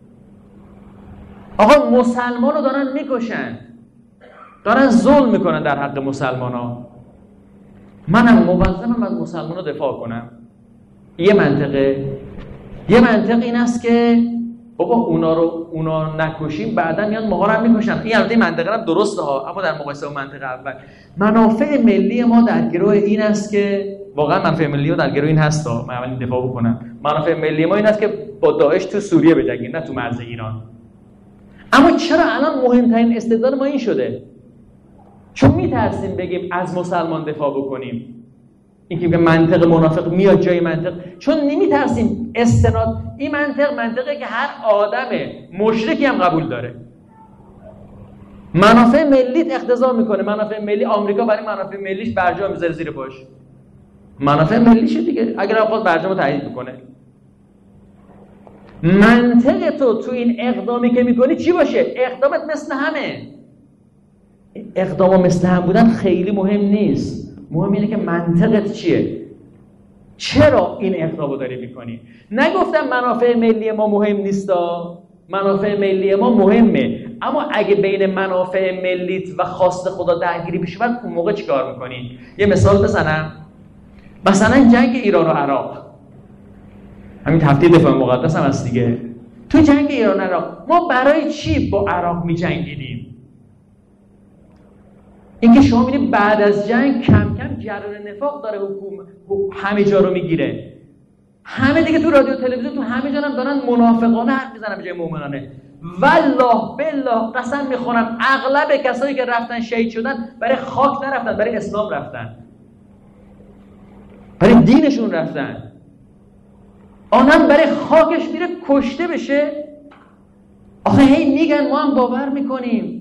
آقا مسلمانو دارن میکشن، دارن ظلم میکنن در حق مسلمانا، منم موظفم از مسلمانو دفاع کنم. یه منطقه. یه منطق این است که بابا اونا رو اونا نکشیم بعدا میاد ما رو هم میکشن. این البته منطقه هم درسته ها، اما در مقایسه با منطقه اول منافع ملی ما در گروه این است که واقعا منافع ملی ما در گروه این هست ها. من اولین دفاع بکنم. منافع ملی ما این است که با داعش تو سوریه بجنگیم، نه تو مرز ایران. اما چرا الان مهمترین استدلال ما این شده؟ چون میترسیم بگیم از مسلمان دفاع بکنیم. این که منطق منافق میاد جای منطق، چون نمیترسیم استناد. این منطق منطقه که هر آدم مشرکی هم قبول داره. منافع ملیت اقتضا میکنه، منافع ملی آمریکا برای منافع ملیش برجام میذاره زیر پاش. منافع ملیشه دیگه، اگر خود برجامو تایید میکنه. منطق تو تو این اقدامی که میکنی چی باشه؟ اقدامت مثل همه. اقدام مثل هم بودن خیلی مهم نیست. مهم اینه که منطقت چیه؟ چرا این اقدامو داری میکنی؟ نگفتم منافع ملی ما مهم نیستا، منافع ملی ما مهمه، اما اگه بین منافع ملیت و خواست خدا درگیری بشه بعد اون موقع چیکار میکنی؟ یه مثال بزنم. مثلا جنگ ایران و عراق، همین تفصیل دفاع مقدس هم هست دیگه. تو جنگ ایران و عراق ما برای چی با عراق میجنگیدیم؟ اینکه شما می‌بینید بعد از جنگ کم کم جریان نفاق داره حکومت همه جا رو میگیره. همه دیگه تو رادیو تلویزیون تو همه جا هم دارن منافقانه حرف میزنن به جای مؤمنانه. والله بالله قسم میخورم اغلب کسایی که رفتن شهید شدن برای خاک نرفتن، برای اسلام رفتن، برای دینشون رفتن. آنم برای خاکش میره کشته بشه. آخه هی میگن ما هم باور میکنیم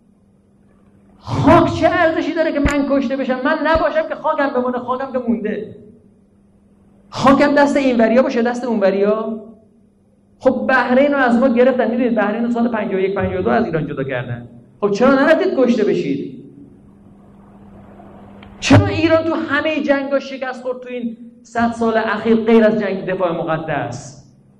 خاک چه ارزشی داره که من کشته بشم؟ من نباشم که خاکم بمونه، خاکم که مونده. خاکم دست این وریا باشه دست اون وریا. خب بحرین رو از ما گرفتن، میدونید بحرین رو سال پنجاه و یک پنجاه و دو از ایران جدا کردن. خب چرا نرفتید کشته بشید؟ چرا ایران تو همه جنگا شکست خورد تو این صد سال اخیر غیر از جنگ دفاع مقدس؟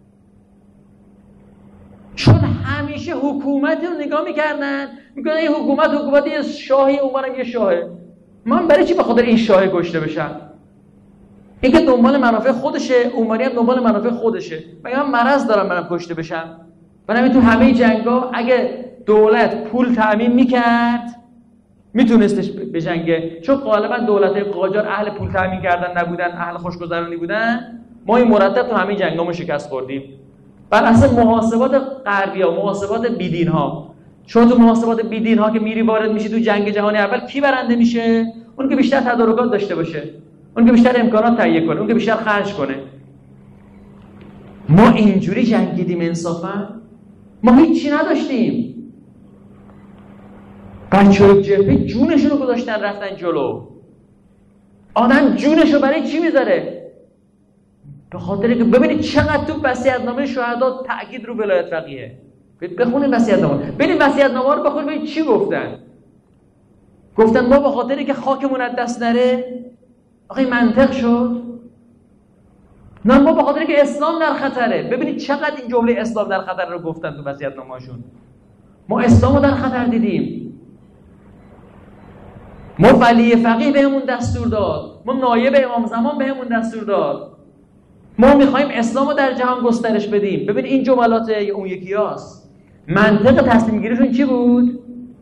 چون همیشه حکومتی رو نگاه میکردن میکنن این حکومت حکومت یه شاهی، اونورم یه شاهه، من برای چی به خاطر این شاه کشته بشم؟ این که دنبال منافع خودشه، اونوری هم دنبال منافع خودشه. مگه من مرض دارم برم کشته بشم؟ بنابراین تو همه جنگا اگه دولت پول تامین میکرد میتونستش بجنگه، چون غالبا دولت‌های قاجار اهل پول تامین کردن نبودن، اهل خوشگذرانی بودن. ما این مرتب تو همه جنگامو شکست خوردیم بر اساس محاسبات غربی‌ها، محاسبات بیدین‌ها. چون تو محاسبات بیدین‌ها که میری وارد میشی تو جنگ جهانی اول، کی برنده میشه؟ اون که بیشتر تدارکات داشته باشه، اون که بیشتر امکانات تهیه کنه، اون که بیشتر خرج کنه. ما اینجوری جنگیدیم انصافا؟ ما هیچی نداشتیم. بچه‌های جبهه جونشون رو گذاشتن رفتن جلو. آدم جونشو برای چی میذاره؟ به خاطر که ببینید چقدر تو وصیت‌نامه شهدا تاکید رو ولایت فقیه. بخونید وصیت‌نامه، ببینید وصیت‌نامه رو بخونید ببینید چی گفتن. گفتن ما به خاطر که خاکمون از دست نره. آخه این منطق شد؟ نه، ما به خاطر که اسلام در خطره. ببینید چقدر این جمله اسلام در خطر رو گفتن تو وصیت‌نامه‌شون. ما اسلام رو در خطر دیدیم. ما ولی فقیه بهمون دستور داد، ما نایب امام زمان بهمون دستور داد، ما میخوایم اسلام رو در جهان گسترش بدیم. ببین این جملات اون یکی هاست. منطق تصمیم گیریشون چی بود؟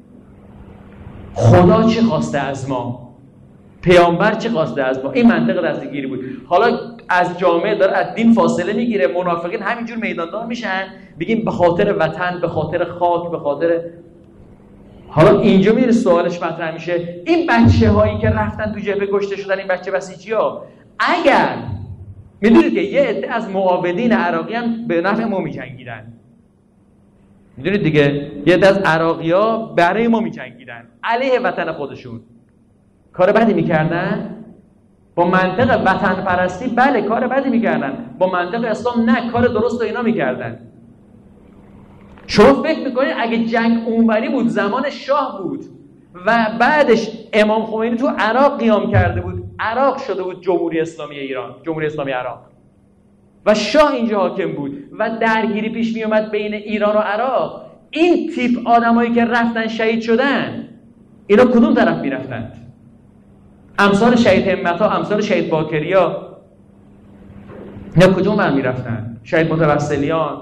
خدا چی خواسته از ما؟ پیامبر چی خواسته از ما؟ این منطق تصمیم گیری بود. حالا از جامعه داره از دین فاصله میگیره، منافقین همینجور میداندار میشن، بگیم به خاطر وطن، به خاطر خاک، به خاطر. حالا اینجا میره سوالش مطرح میشه، این بچه هایی که رفتن تو جبهه کشته شدن، این بچه بسیجی ها، اگر میدونید که یه عده از معاودین عراقی هم به نفع ما میجنگیدن، میدونید دیگه، یه عده از عراقی ها برای ما میجنگیدن علیه وطن خودشون، کار بدی میکردن. با منطق وطن پرستی بله کار بدی میکردن، با منطق اسلام نه کار درست و اینا میکردن. شما فکر میکنید اگه جنگ اونوری بود زمان شاه بود و بعدش امام خمینی تو عراق قیام کرده بود، عراق شده بود جمهوری اسلامی ایران، جمهوری اسلامی عراق، و شاه اینجا حاکم بود و درگیری پیش می اومد بین ایران و عراق، این تیپ آدمایی که رفتن شهید شدن اینا کدوم طرف میرفتند؟ امثال شهید همتا، امثال شهید باکریا، اینا کدوم بر میرفتن؟ شهید متوسلیان،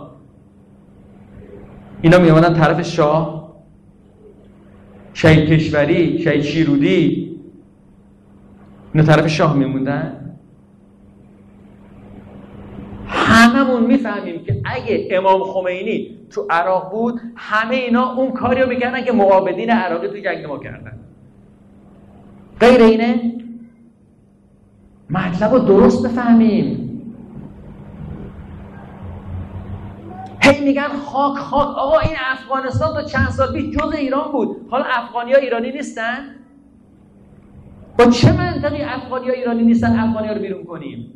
اینا می اومدن طرف شاه؟ شهید کشوری، شهید شیرودی، اینا طرف شاه میموندن؟ هممون میفهمیم که اگه امام خمینی تو عراق بود همه اینا اون کاری رو میکردن که معابدین عراقی تو جنگ ما کردن. غیر اینه؟ مطلب رو درست بفهمیم. هی میگن خاک خاک. آقا این افغانستان تا چند سال پیش جز ایران بود، حالا افغانی ها ایرانی نیستن؟ با چه منطقی افغانی ها ایرانی نیستن افغانی ها رو بیرون کنیم؟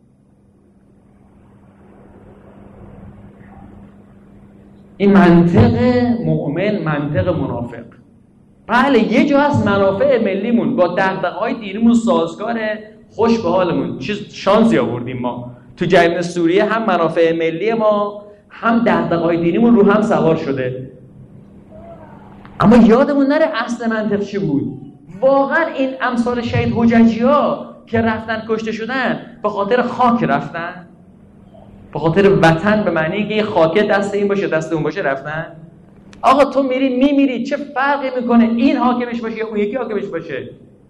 این منطق مؤمن، منطق منافق. بله یه جا از منافع ملیمون با دغدغه‌های دینیمون سازگاره، خوش به حالمون، چیز شانسی آوردیم ما تو جنگ سوریه، هم منافع ملی ما هم دغدغه‌های دینیمون رو هم سوار شده. اما یادمون نره اصل منطق چی بود. واقعا این امثال شهید حججی‌ها که رفتن کشته شدن به خاطر خاک رفتن؟ به خاطر وطن به معنی که یه خاکه دست این باشه دست اون باشه رفتن؟ آقا تو میری میمیری، چه فرقی میکنه این حاکمش باشه یا اون یکی حاکمش باشه؟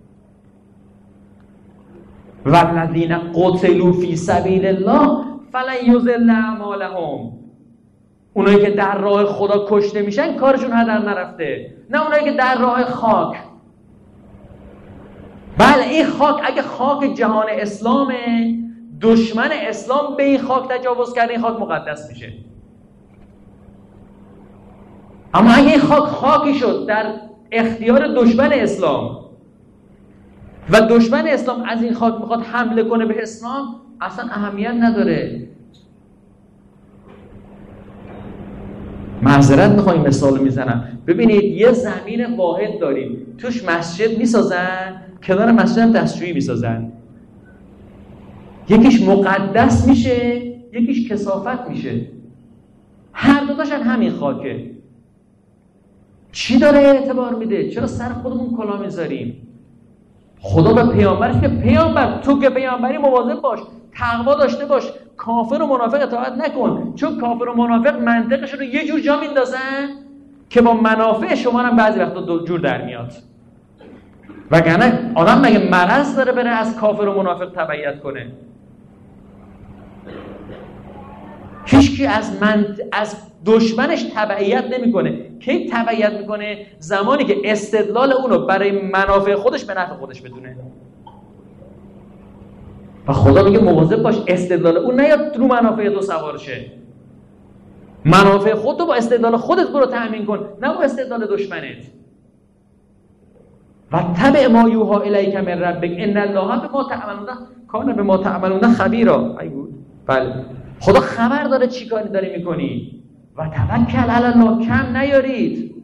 والذین قتلوا فی سبیل الله فلن یضل اعمالهم. اونایی که در راه خدا کشته میشن کارشون هدر نرفته، نه اونایی که در راه خاک. بله این خاک اگه خاک جهان اسلامه، دشمن اسلام به این خاک تجاوز کرده این خاک مقدس میشه. اما اگه این خاک خاکی شد در اختیار دشمن اسلام و دشمن اسلام از این خاک میخواد حمله کنه به اسلام، اصلا اهمیت نداره. معذرت میخوام مثال میزنم. ببینید یه زمین واحد داریم، توش مسجد میسازن، کنار مسجد هم دستشویی میسازن. یکیش مقدس میشه، یکیش کثافت میشه. هر دوتاشن همین خاکه. چی داره اعتبار میده؟ چرا سر خودمون کلا میذاریم؟ خدا به پیامبرش که پیامبر تو که پیامبری مواظب باش، تقوا داشته باش، کافر و منافق اطاعت نکن، چون کافر و منافق منطقشون رو یه جور جا میندازن که با منافع شما هم بعضی وقتا دو جور در میاد. وگرنه آدم مگه مرض داره بره از کافر و منافق تبعیت کنه؟ هیچکی از من از دشمنش تبعیت نمیکنه. کی تبعیت میکنه؟ زمانی که استدلال اونو برای منافع خودش به نفع خودش بدونه. و خدا میگه مواظب باش استدلال اون نیاد رو منافع تو سوار شه. منافع خودتو با استدلال خودت برو تامین کن، نه با استدلال دشمنت. و تبع ما یوحی الیک من ربک ان الله بما تعملون کان بما تعملون خبیرا. ای بود بله خدا خبر داره چی کاری داری میکنی. و توکل علی الله، کم نیارید.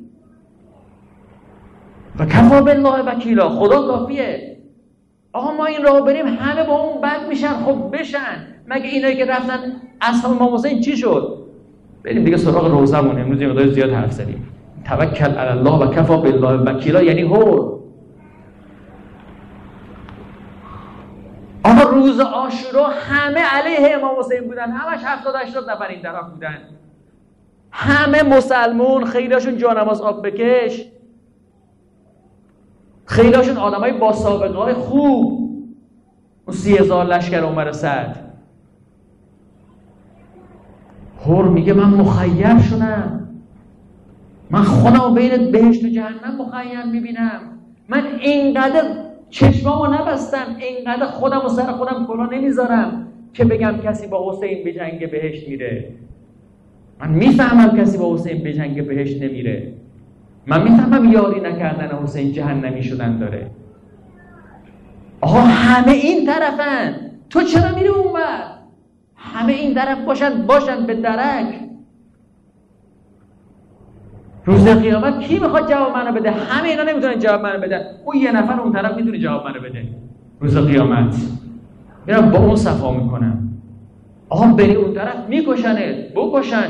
و کفا بالله وکیلا، خدا کافیه. آقا ما این راه بریم همه با اون بد میشن، خب بشن. مگه اینایی که رفتن اصحاب امام حسین چی شد؟ بریم دیگه سراغ روزمون. امروز یه مقدار زیاد حرف زدیم. توکل علی الله و کفا بالله وکیلا یعنی هو. آقا روز عاشورا همه علیه امام حسین بودن، همش هفتاد هشتاد نفر این طرف بودن، همه مسلمون، خیلیشون جانماز آب بکش، خیلیشون آدمای با سابقه های خوب. اون سی هزار لشکر عمر سعد. هور میگه من مخیر شدم، من خودم بین بهشت و جهنم مخیر میبینم، من اینقدر چشمامو نبستم، اینقدر خودم و سر خودم کلا نمیذارم که بگم کسی با حسین به جنگ بهشت میره. من میفهمم کسی با حسین به جنگ بهشت نمیره. من میفهمم یاری نکردن حسین جهنمی شدن داره. آقا همه این طرفن، تو چرا میری اونور؟ همه این طرف باشن باشن به درک. روز قیامت کی میخواد جواب منو بده؟ همه اینا نمیتونن جواب منو بدن. اون یه نفر اون طرف میتونه جواب منو بده. روز قیامت میرم با اون صفا میکنم. آقا بری اون طرف میکشنت، بکشن.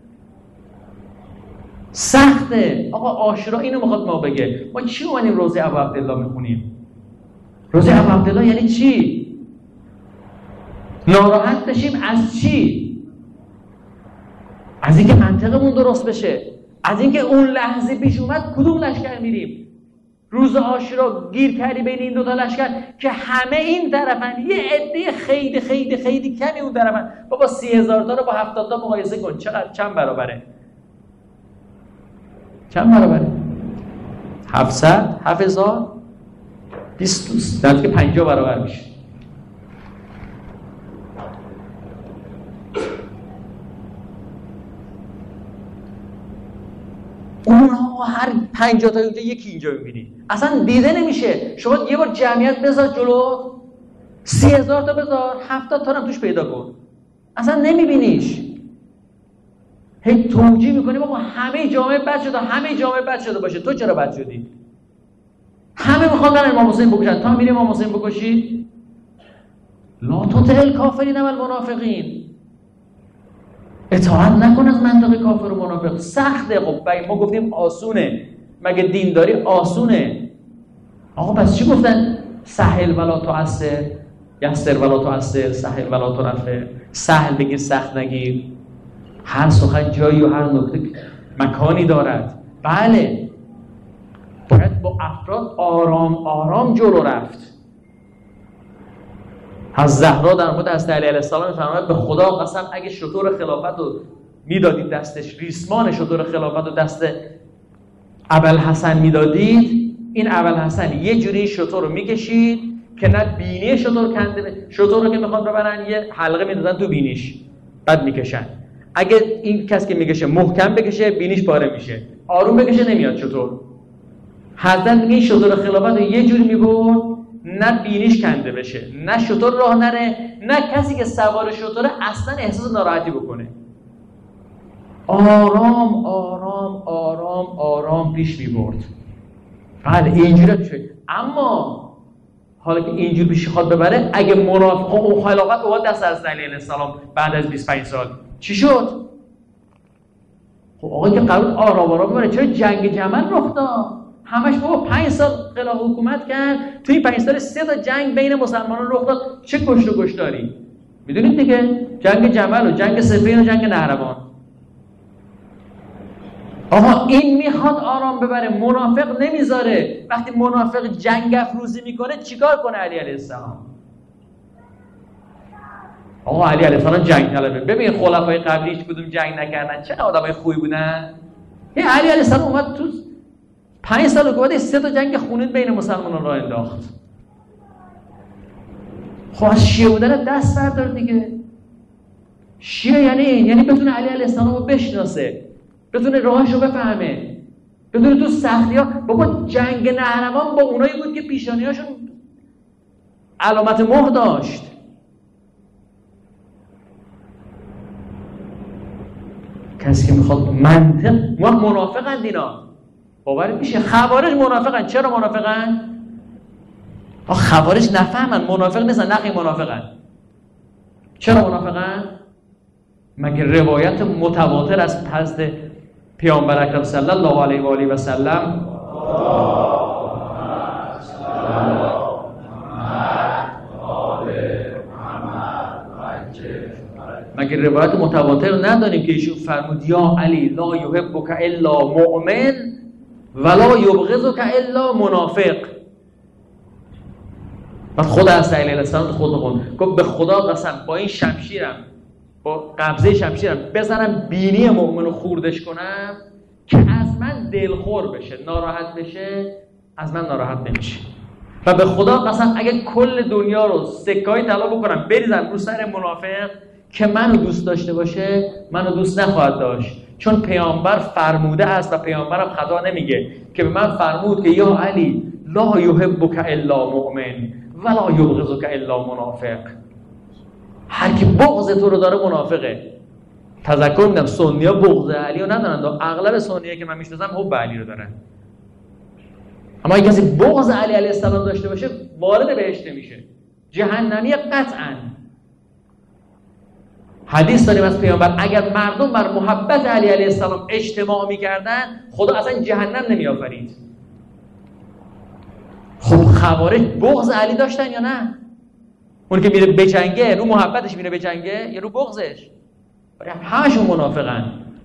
سخته. آقا عاشورا اینو میخواد ما بگه. ما چی اومدیم روزه ابو عبدالله میخونیم؟ روزه ابو عبدالله یعنی چی؟ ناراحت بشیم از چی؟ از اینکه منطقمون درست بشه، از اینکه اون لحظه پیش اومد کدوم لشکر میریم. روز عاشورا گیر کردی بین این دو تا لشکر که همه این طرفن، یه عده خیلی خیلی خیلی کمی اون طرفن. بابا سی هزار تا رو با هفتاد تا مقایسه کن، چقدر چند برابره؟ چند برابره؟ هفتصد، هفت هزار، بیست دوست، در که پنجاه برابر میشه. اونها هر پنجاه تا اونجا یکی اینجا میبینی، اصلا دیده نمیشه. شما یه بار جمعیت بذار جلو، سی هزار تا بذار، هفتاد تا هم توش پیدا کن، اصلا نمیبینیش. هی توجیه میکنی بابا همه جامعه بد شده، همه جامعه بد شده باشه، تو چرا بد شدی؟ همه میخوان برن امام حسین بکشن، تا میری امام حسین بکشی؟ لا تطع الکافرین و المنافقین. اطاعت نکن از منطق کافر و منافق. سخته. خب ما گفتیم آسونه، مگه دینداری آسونه؟ آقا پس چی گفتن؟ سهل ولا تعسر، یسر ولا تعسر، سهل ولا تنفر. سهل بگیر سخت نگیر. هر سخن جایی و هر نکته مکانی دارد. بله باید با افراد آرام آرام جلو رفت. از زهرا در مورد حضرت علی علیه السلام میفرماید به خدا قسم اگه شطور خلافت رو میدادید دستش، ریسمان شطور خلافت رو دست ابوالحسن میدادید، این ابوالحسن یه جوری شطور رو میکشید که نه بینی شطور کنده، شطور رو که میخوان ببرن یه حلقه میدادن تو بینیش بعد میکشن. اگه این کسی که میکشه محکم بکشه بینیش پاره میشه، آروم بکشه نمیاد شطور. حضرت میگه این شطور خلافت رو یه جوری میبرد نه بینیش کنده بشه، نه شطور راه نره، نه کسی که سوار شطوره اصلا احساس ناراحتی بکنه. آرام آرام آرام آرام پیش میبرد. بله اینجوری شد. اما حالا که اینجور پیش خواد ببره، اگه منافق اون خلافت اومد دست از علی علیه السلام بعد از بیست و پنج سال چی شد؟ خب آقا که قرار آرام آرام ببره، چرا جنگ جمل رخ داد؟ همش بابا پنج سال خلافت حکومت کرد، توی پنج سال سه تا جنگ بین مسلمانان رخ داد، چه کشت و کشتاری؟ میدونید دیگه، جنگ جمل و جنگ صفین و جنگ نهروان. آقا این میخواد آرام ببره، منافق نمیذاره. وقتی منافق جنگ افروزی میکنه چیکار کنه علی علیه السلام؟ آقا علی علیه السلام جنگ طلبه. ببین خلفای قبلی هیچ کدوم جنگ نکردن، چه آدمای خوبی بودن. این علی علیه السلام اومد تو پنج سال حکومت سه تا جنگ خونین بین مسلمانان راه انداخت. خب از شیعه بودن دست بردار دیگه. شیعه یعنی یعنی بتونه علی علیه السلام رو بشناسه، بتونه راهش رو بفهمه، بتونه تو سختی ها. بابا جنگ نهروان با اونایی بود که پیشانی هاشون علامت مهر داشت. کسی که میخواد منطق، ما منافقن دینا باورت میشه. خوارج منافقن. چرا منافقن؟ خوارج نفهمن، منافق نیستن، نخی منافقن. چرا منافقن؟ مگه روایت متواتر از حضرت پیامبر اکرم صلی الله علیه و آله و سلم مگه روایت متواتر نداریم که ایشون فرمود یا علی لا یحبک الا مؤمن ولا یبغضک الا منافق. بعد خود از علی علیه السلام خود خود گفت به خدا قسم با این شمشیرم، با قبضه شمشیرم بزنم بینی مؤمن رو خوردش کنم که از من دلخور بشه، ناراحت بشه، از من ناراحت نمیشه. و به خدا قسم اگه کل دنیا رو سکای طلا بکنم بریزم رو سر منافق که منو دوست داشته باشه، منو دوست نخواهد داشت. چون پیامبر فرموده است و پیامبرم خطا نمیگه که به من فرمود که یا علی لا یحبک الا مؤمن ولا یبغضک الا منافق. هر کی بغض تو رو داره منافقه. تذکر میدم سنی‌ها بغض علی رو ندارن، اغلب سنی‌ها که من میشناسم حب علی رو دارن. اما اگه کسی بغض علی علیه السلام داشته باشه وارد بهشت نمیشه، جهنمی قطعاً. حدیث داریم از پیامبر اگر مردم بر محبت علی علیه السلام اجتماع میکردن خدا اصلا جهنم نمیآفرید. خب خوارج بغض علی داشتن یا نه؟ اون که میره بجنگه رو محبتش میره بجنگه یا رو بغضش؟ همشون منافقن.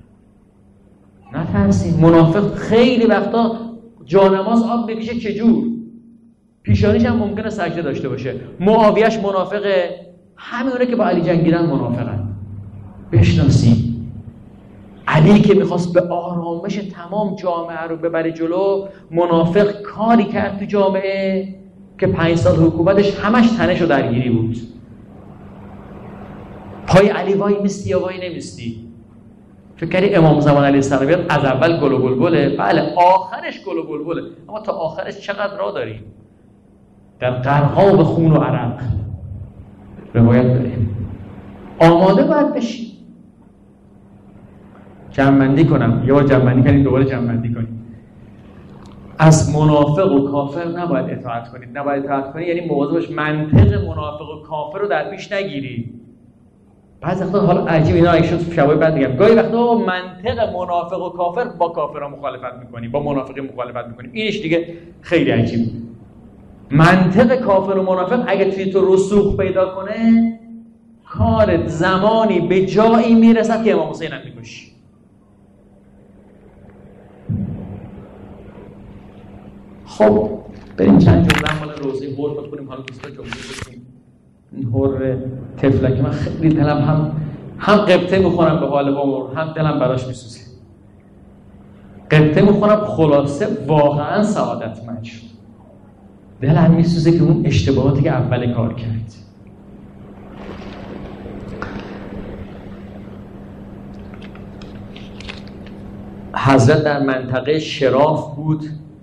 نترسید. منافق خیلی وقتا جانماز آب بکشه چجور؟ پیشانیش هم ممکنه سجده داشته باشه. معاویهش منافقه، همینونه که با علی جنگیدن منافقن. بشناسید علی که میخواست به آرامش تمام جامعه رو ببره جلو، منافق کاری کرد تو جامعه که پنج سال حکومتش همش تنش و درگیری بود. پای علی وای میستی یا وای نمیستی؟ فکر کردی امام زمان علیه السلام بیاد از اول گل و بلبله؟ بله آخرش گل و بلبله، اما تا آخرش چقدر راه داریم؟ در غرقاب خون و عرق روایت داریم. آماده باید بشیم. جمع‌بندی کنم، یه بار جمع‌بندی کنیم دوباره جمع‌بندی کنیم. از منافق و کافر نباید اطاعت کنید. نباید اطاعت کنید یعنی مواظب باش منطق منافق و کافر رو در پیش نگیری. بعضی وقتا حالا عجیب اینا اگه شد شبای بعد میگم گاهی وقتا منطق منافق و کافر با کافرها مخالفت میکنیم، با منافقین مخالفت میکنیم. اینش دیگه خیلی عجیبه. منطق کافر و منافق اگه توی تو رسوخ پیدا کنه کارت زمانی به جایی میرسد که امام حسین هم میکشی. خب بریم چند جمله هم مال روزه هور بخونیم. حالا دوستا جمله بخونیم. این هور تفلکی من خیلی دلم هم هم قبطه میخونم به حال بامور، هم دلم براش میسوزه. قبطه میخونم خلاصه واقعا سعادتمند شد. دلم میسوزه که اون اشتباهاتی که اول کار کرد. حضرت در منطقه شراف بود،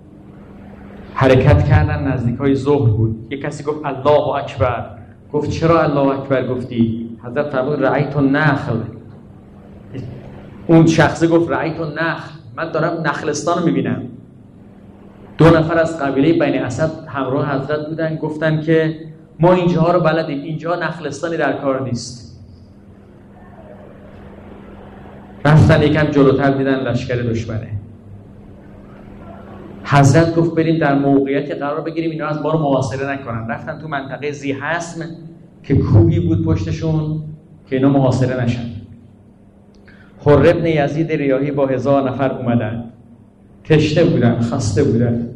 حرکت کردن نزدیکای ظهر بود. یک کسی گفت الله اکبر. گفت چرا الله اکبر گفتی؟ حضرت فرمود رأیت النخل. اون شخصی گفت رأیت النخل، من دارم نخلستان رو میبینم. دو نفر از قبیله بنی اسد همراه حضرت بودن، گفتن که ما اینجاها رو بلدیم، اینجا نخلستانی در کار نیست. رفتن یکم جلوتر دیدن لشکر دشمنه. حضرت گفت بریم در موقعیتی قرار بگیریم اینا از ما رو محاصره نکنن. رفتن تو منطقه ذی‌حسم که کوهی بود پشتشون که اینا محاصره نشن. حر ابن یزید ریاحی با هزار نفر اومدن، تشنه بودن، خسته بودن.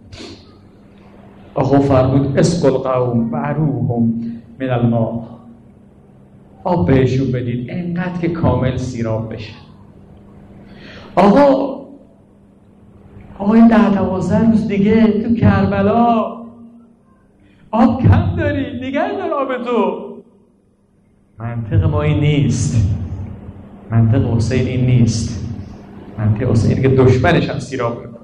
آقا فرمود اسقل قوم بعروهم من الماء، آب بهشون بدید اینقدر که کامل سیراب بشه. آقا آقا این ده دوازده روز دیگه تو کربلا آب کم داری، نگه دار آب تو. منطق ما این نیست، منطق حسین این نیست. منطق حسین که دشمنش هم سیراب میکنه.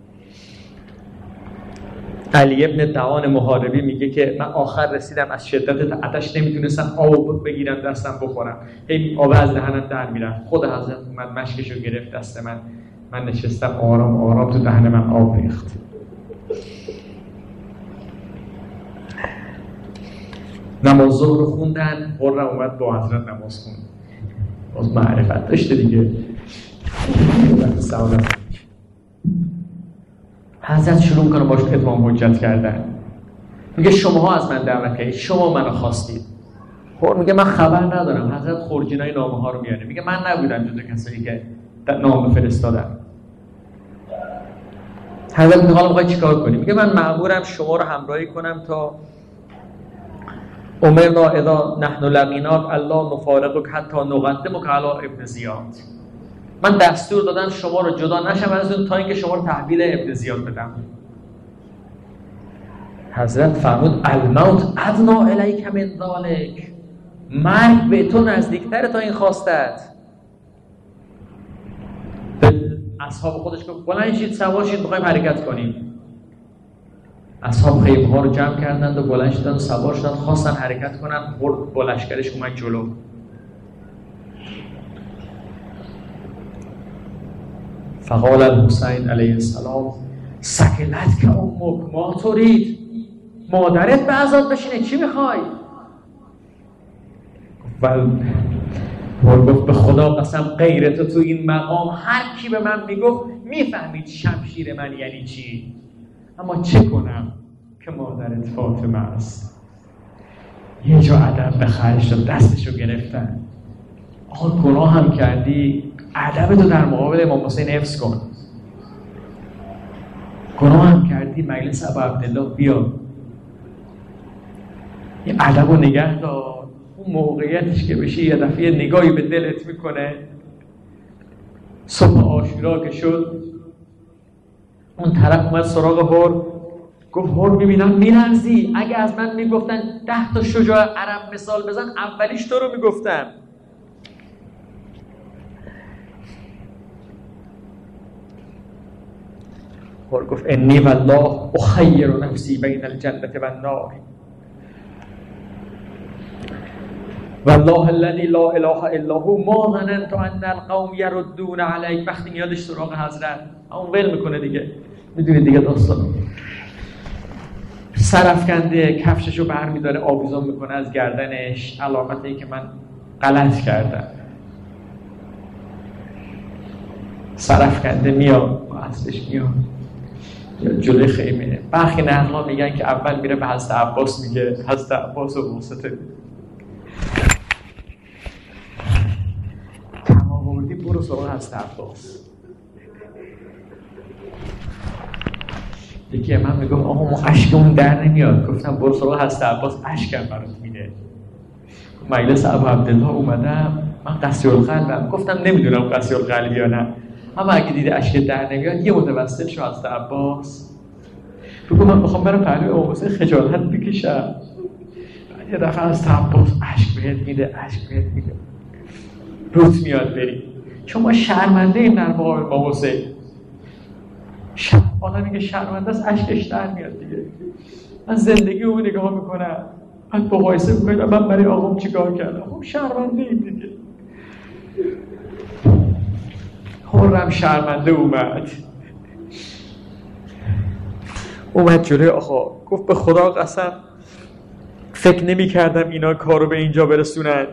علی ابن دعان محاربی میگه که من آخر رسیدم از شدت آتش نمیتونستم آب بگیرم دستم بخورم، هی آب از دهنم در میرفت. خود حضرت اومد مشکشو گرفت دست من، من نشستم آرام آرام تو دهن من آب ریخت. نماز ظهر رو خوندن، قرم اومد با حضرت نماز خوند. باز معرفت داشته دیگه. حضرت شروع کنه باش اتمام حجت کردن. میگه شماها از من دعوت کردید، شما منو خواستید. خور میگه من خبر ندارم. حضرت خورجینای نامه ها رو میاره. میگه من نبودم جزو کسایی که نامه فرستادن. حضرت میگه حالا میخوای چیکار کنی؟ میگه من مأمورم شما رو همراهی کنم تا امرنا اذا نحن لقیناک الله نفارقک حتی نقدمک علی ابن زیاد. من دستور دادم شما رو جدا نشم از اون تا اینکه شما رو تحویل ابن زیاد بدم. حضرت فرمود الموت ادنا الیک من ذلک، مرگ به تو نزدیکتره تا این خواستت. اصحاب خودش گفت بلند شید سوار شید میخوایم حرکت کنیم. اصحاب خیمه ها رو جمع کردند و بلند شدند و سوار شدند، خواستن حرکت کنند. با لشکرش اومد جلو. فقال الحسین علیه السلام سکلت که امک ما ترید، مادرت به عذاب بشینه، چی میخوای؟ و گفت به خدا قسم غیرت تو این مقام هر کی به من میگفت میفهمید شمشیر من یعنی چی، اما چه کنم که مادرت فاطمه است. یه جا ادب به خرج داد، دستشو گرفتن. آقا گناه هم کردی، ادبتو در مقابل امام حسین حفظ کن. گناه هم کردی، مجلس ابا عبدالله بیا، این ادبو نگه دار. اون موقعیتش که بشه یه دفعه نگاهی به دلت میکنه. صبح عاشورا که شد، اون طرف اومد سراغ هر، گفت هر میبینم میلرزی، اگه از من میگفتن ده تا شجاع عرب مثال بزن اولیش تو رو میگفتم. هر گفت انی والله اخیر نفسی بین الجنة و النار والله الذی لا اله الا هو ما ظننت ان القوم یردون علیک. وقتی میادش سراغ حضرت اون ول میکنه دیگه، میدونید دیگه داستان. سرفکنده کفششو برمیداره آویزان میکنه از گردنش، علامت این که من غلط کردم. سرفکنده میاد با اسبش میاد جلوی خیمه. برخی نقلا میگن که اول میره به حضرت عباس میگه حضرت عباس و واسطه تماوردی برو سراغ حضرت عباس. یکی من میگم آقا ما اشکمون در نمیاد. گفتم برو سراغ حضرت عباس، اشکم برات میده. مجلس ابا عبدالله اومدم، من قسی القلبم، گفتم نمیدونم قسی القلب یا نه، اما اگه دیده اشک در نمیاد یه متوسل شو حضرت عباس بگو من میخوام برم پهلوی امام حسین خجالت بکشم. بعد یه دفعه حضرت عباس اشک بهت میده، اشک بهت میده، روت میاد بری، چون ما شرمنده ایم در مقابل امام حسین. آدمی که شرمنده است اشکش در میاد دیگه. من زندگی رو نگاه میکنم، بعد مقایسه میکنم من برای آقام چیکار کردم. خب شرمنده ایم دیگه. خورم شرمنده اومد اومد جلوی آقا، گفت به خدا قسم فکر نمی کردم اینا کارو به اینجا برسونن.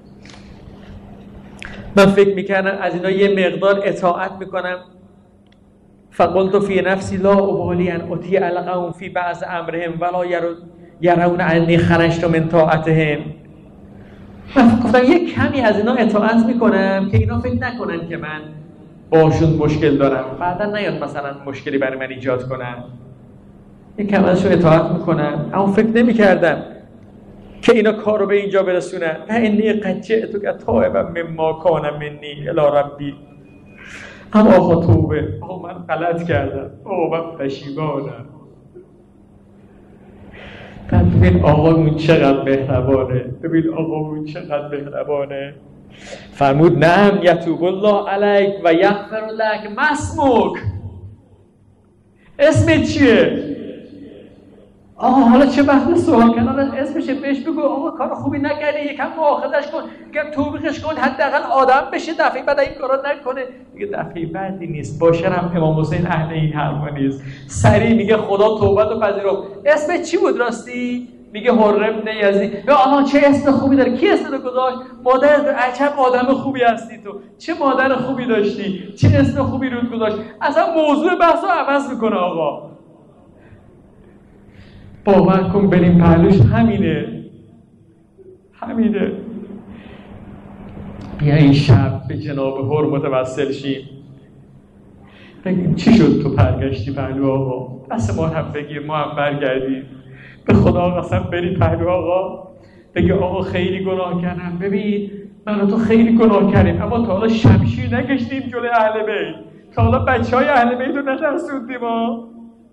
من فکر میکردم از اینا یه مقدار اطاعت میکنم. فقلت فی نفسی لا ابالی ان اطیع القوم فی بعض امرهم ولا یرون انی خرجت من طاعتهم. من گفتم یک کمی از اینا اطاعت میکنم که اینا فکر نکنن که من باشون مشکل دارم، بعدا نیاد مثلا مشکلی برای من ایجاد کنن. یک کم ازشون اطاعت میکنم، اما فکر نمیکردم که اینا کارو به اینجا برسونن. و انی قد جئتک تائبا مما کان منی الی ربی. اما آقا توبه، آقا من غلط کردم، آقا من پشیمانم. ببین آقامون چقدر مهربانه، ببین آقامون چقدر مهربانه. فرمود نعم یتوب الله علیک و یغفر لک. ما اسمک؟ اسمت چیه؟ آقا حالا چه وقت سوال کردن اسمشه، بهش بگو آقا کار خوبی نکردی، یکم مؤاخذش کن، یکم توبیخش کن، حداقل آدم بشه، دفعه بعد این کارا نکنه دیگه. دفعه بعدی نیست، باشه هم امام حسین اهل این حرفا نیست. سریع میگه خدا توبتو پذیرفت. اسمت چی بود راستی؟ میگه حرم بن یزید. یا آها چه اسم خوبی داره، کی اسمت گذاشت؟ مادر عجب آدم خوبی هستی تو، چه مادر خوبی داشتی، چه اسم خوبی رود گذاشت. اصلا موضوع بحثو عوض میکنه آقا. باور کن بریم پهلوش همینه همینه. بیا این شب به جناب هر متوسل شیم، بگیم چی شد تو برگشتی پهلو آقا، دست ما هم بگیر ما هم برگردیم. به خدا قسم بری پهلو آقا، بگی آقا خیلی گناه کردم، ببین من و تو خیلی گناه کردیم، اما تا حالا شمشیر نکشتیم جلوی اهل بیت، تا حالا بچه های اهل بیت رو نترسوندیم ها،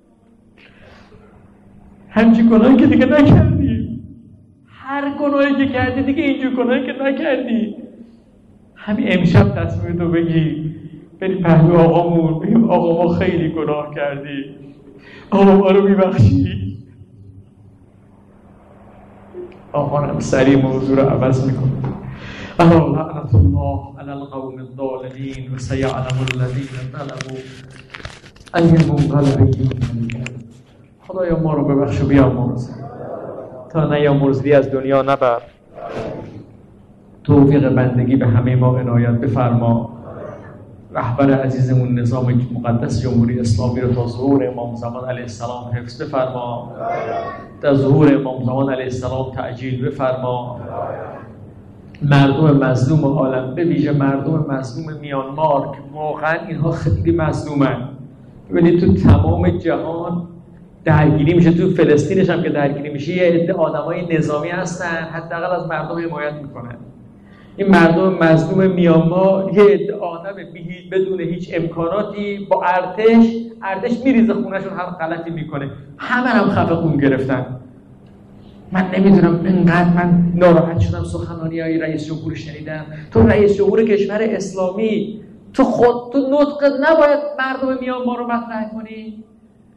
همچین گناهی که دیگه نکردی، هر گناهی که کردی دیگه اینجور گناهی که نکردی. همین امشب تصمیم تو بگی بری پهلو آقامون، بگیم آقا ما خیلی گناه کردی، آقا ما رو میبخشی. آقا سریع موضوع رو عوض میکنه. الا لعنت الله علی القوم الظالمین و سیعلم الذین ظلموا ای المنقلبین. خدایا ما رو ببخش و بیامرز، تا نیامرزی از دنیا نبر. توفیق بندگی به همه ما عنایت بفرما. رهبر عزیزمون نظام مقدس جمهوری اسلامی رو تا ظهور امام زمان علیه السلام حفظ بفرما. تا ظهور امام زمان علیه السلام تعجیل بفرما. مردم مظلوم عالم، به ویژه مردم مظلوم میانمار که واقعا اینها خیلی مظلومن. ببینید تو تمام جهان درگیری میشه، تو فلسطینش هم که درگیری میشه یه عده آدمای نظامی هستن حداقل از مردم حمایت میکنن. این مردم مظلوم میانمار یه عده آدم بدون هیچ امکاناتی با ارتش ارتش میریزه خونهشون، هر غلطی میکنه، همه هم خفه خون گرفتن. من نمیدونم اینقدر من ناراحت شدم سخنرانی های رئیس جمهور شنیدم. تو رئیس جمهور کشور اسلامی، تو خود تو نطقت نباید مردم میانمار رو مطرح کنی؟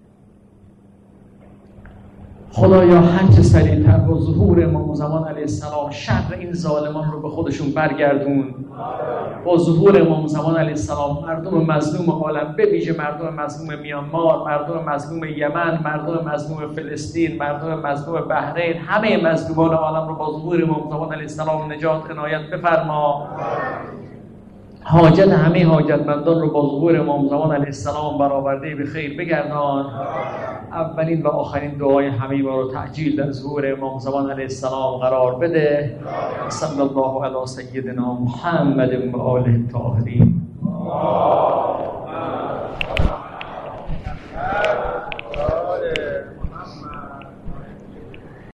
خدایا هرچه سریعتر با ظهور امام زمان علیه السلام شر این ظالمان رو به خودشون برگردون. با ظهور امام زمان علیه السلام مردم مظلوم عالم، به ویژه مردم مظلوم میانمار، مردم مظلوم یمن، مردم مظلوم فلسطین، مردم مظلوم بحرین، همه مظلومان عالم رو با ظهور امام زمان علیه السلام نجات عنایت بفرما. حاجت همه حاجتمندان رو با ظهور امام زمان علیه السلام برآورده به خیر بگردان. اولین و آخرین دعای همه ما رو تعجیل در ظهور امام زمان علیه السلام قرار بده. صلی الله علی سیدنا محمد و آله الطاهرین.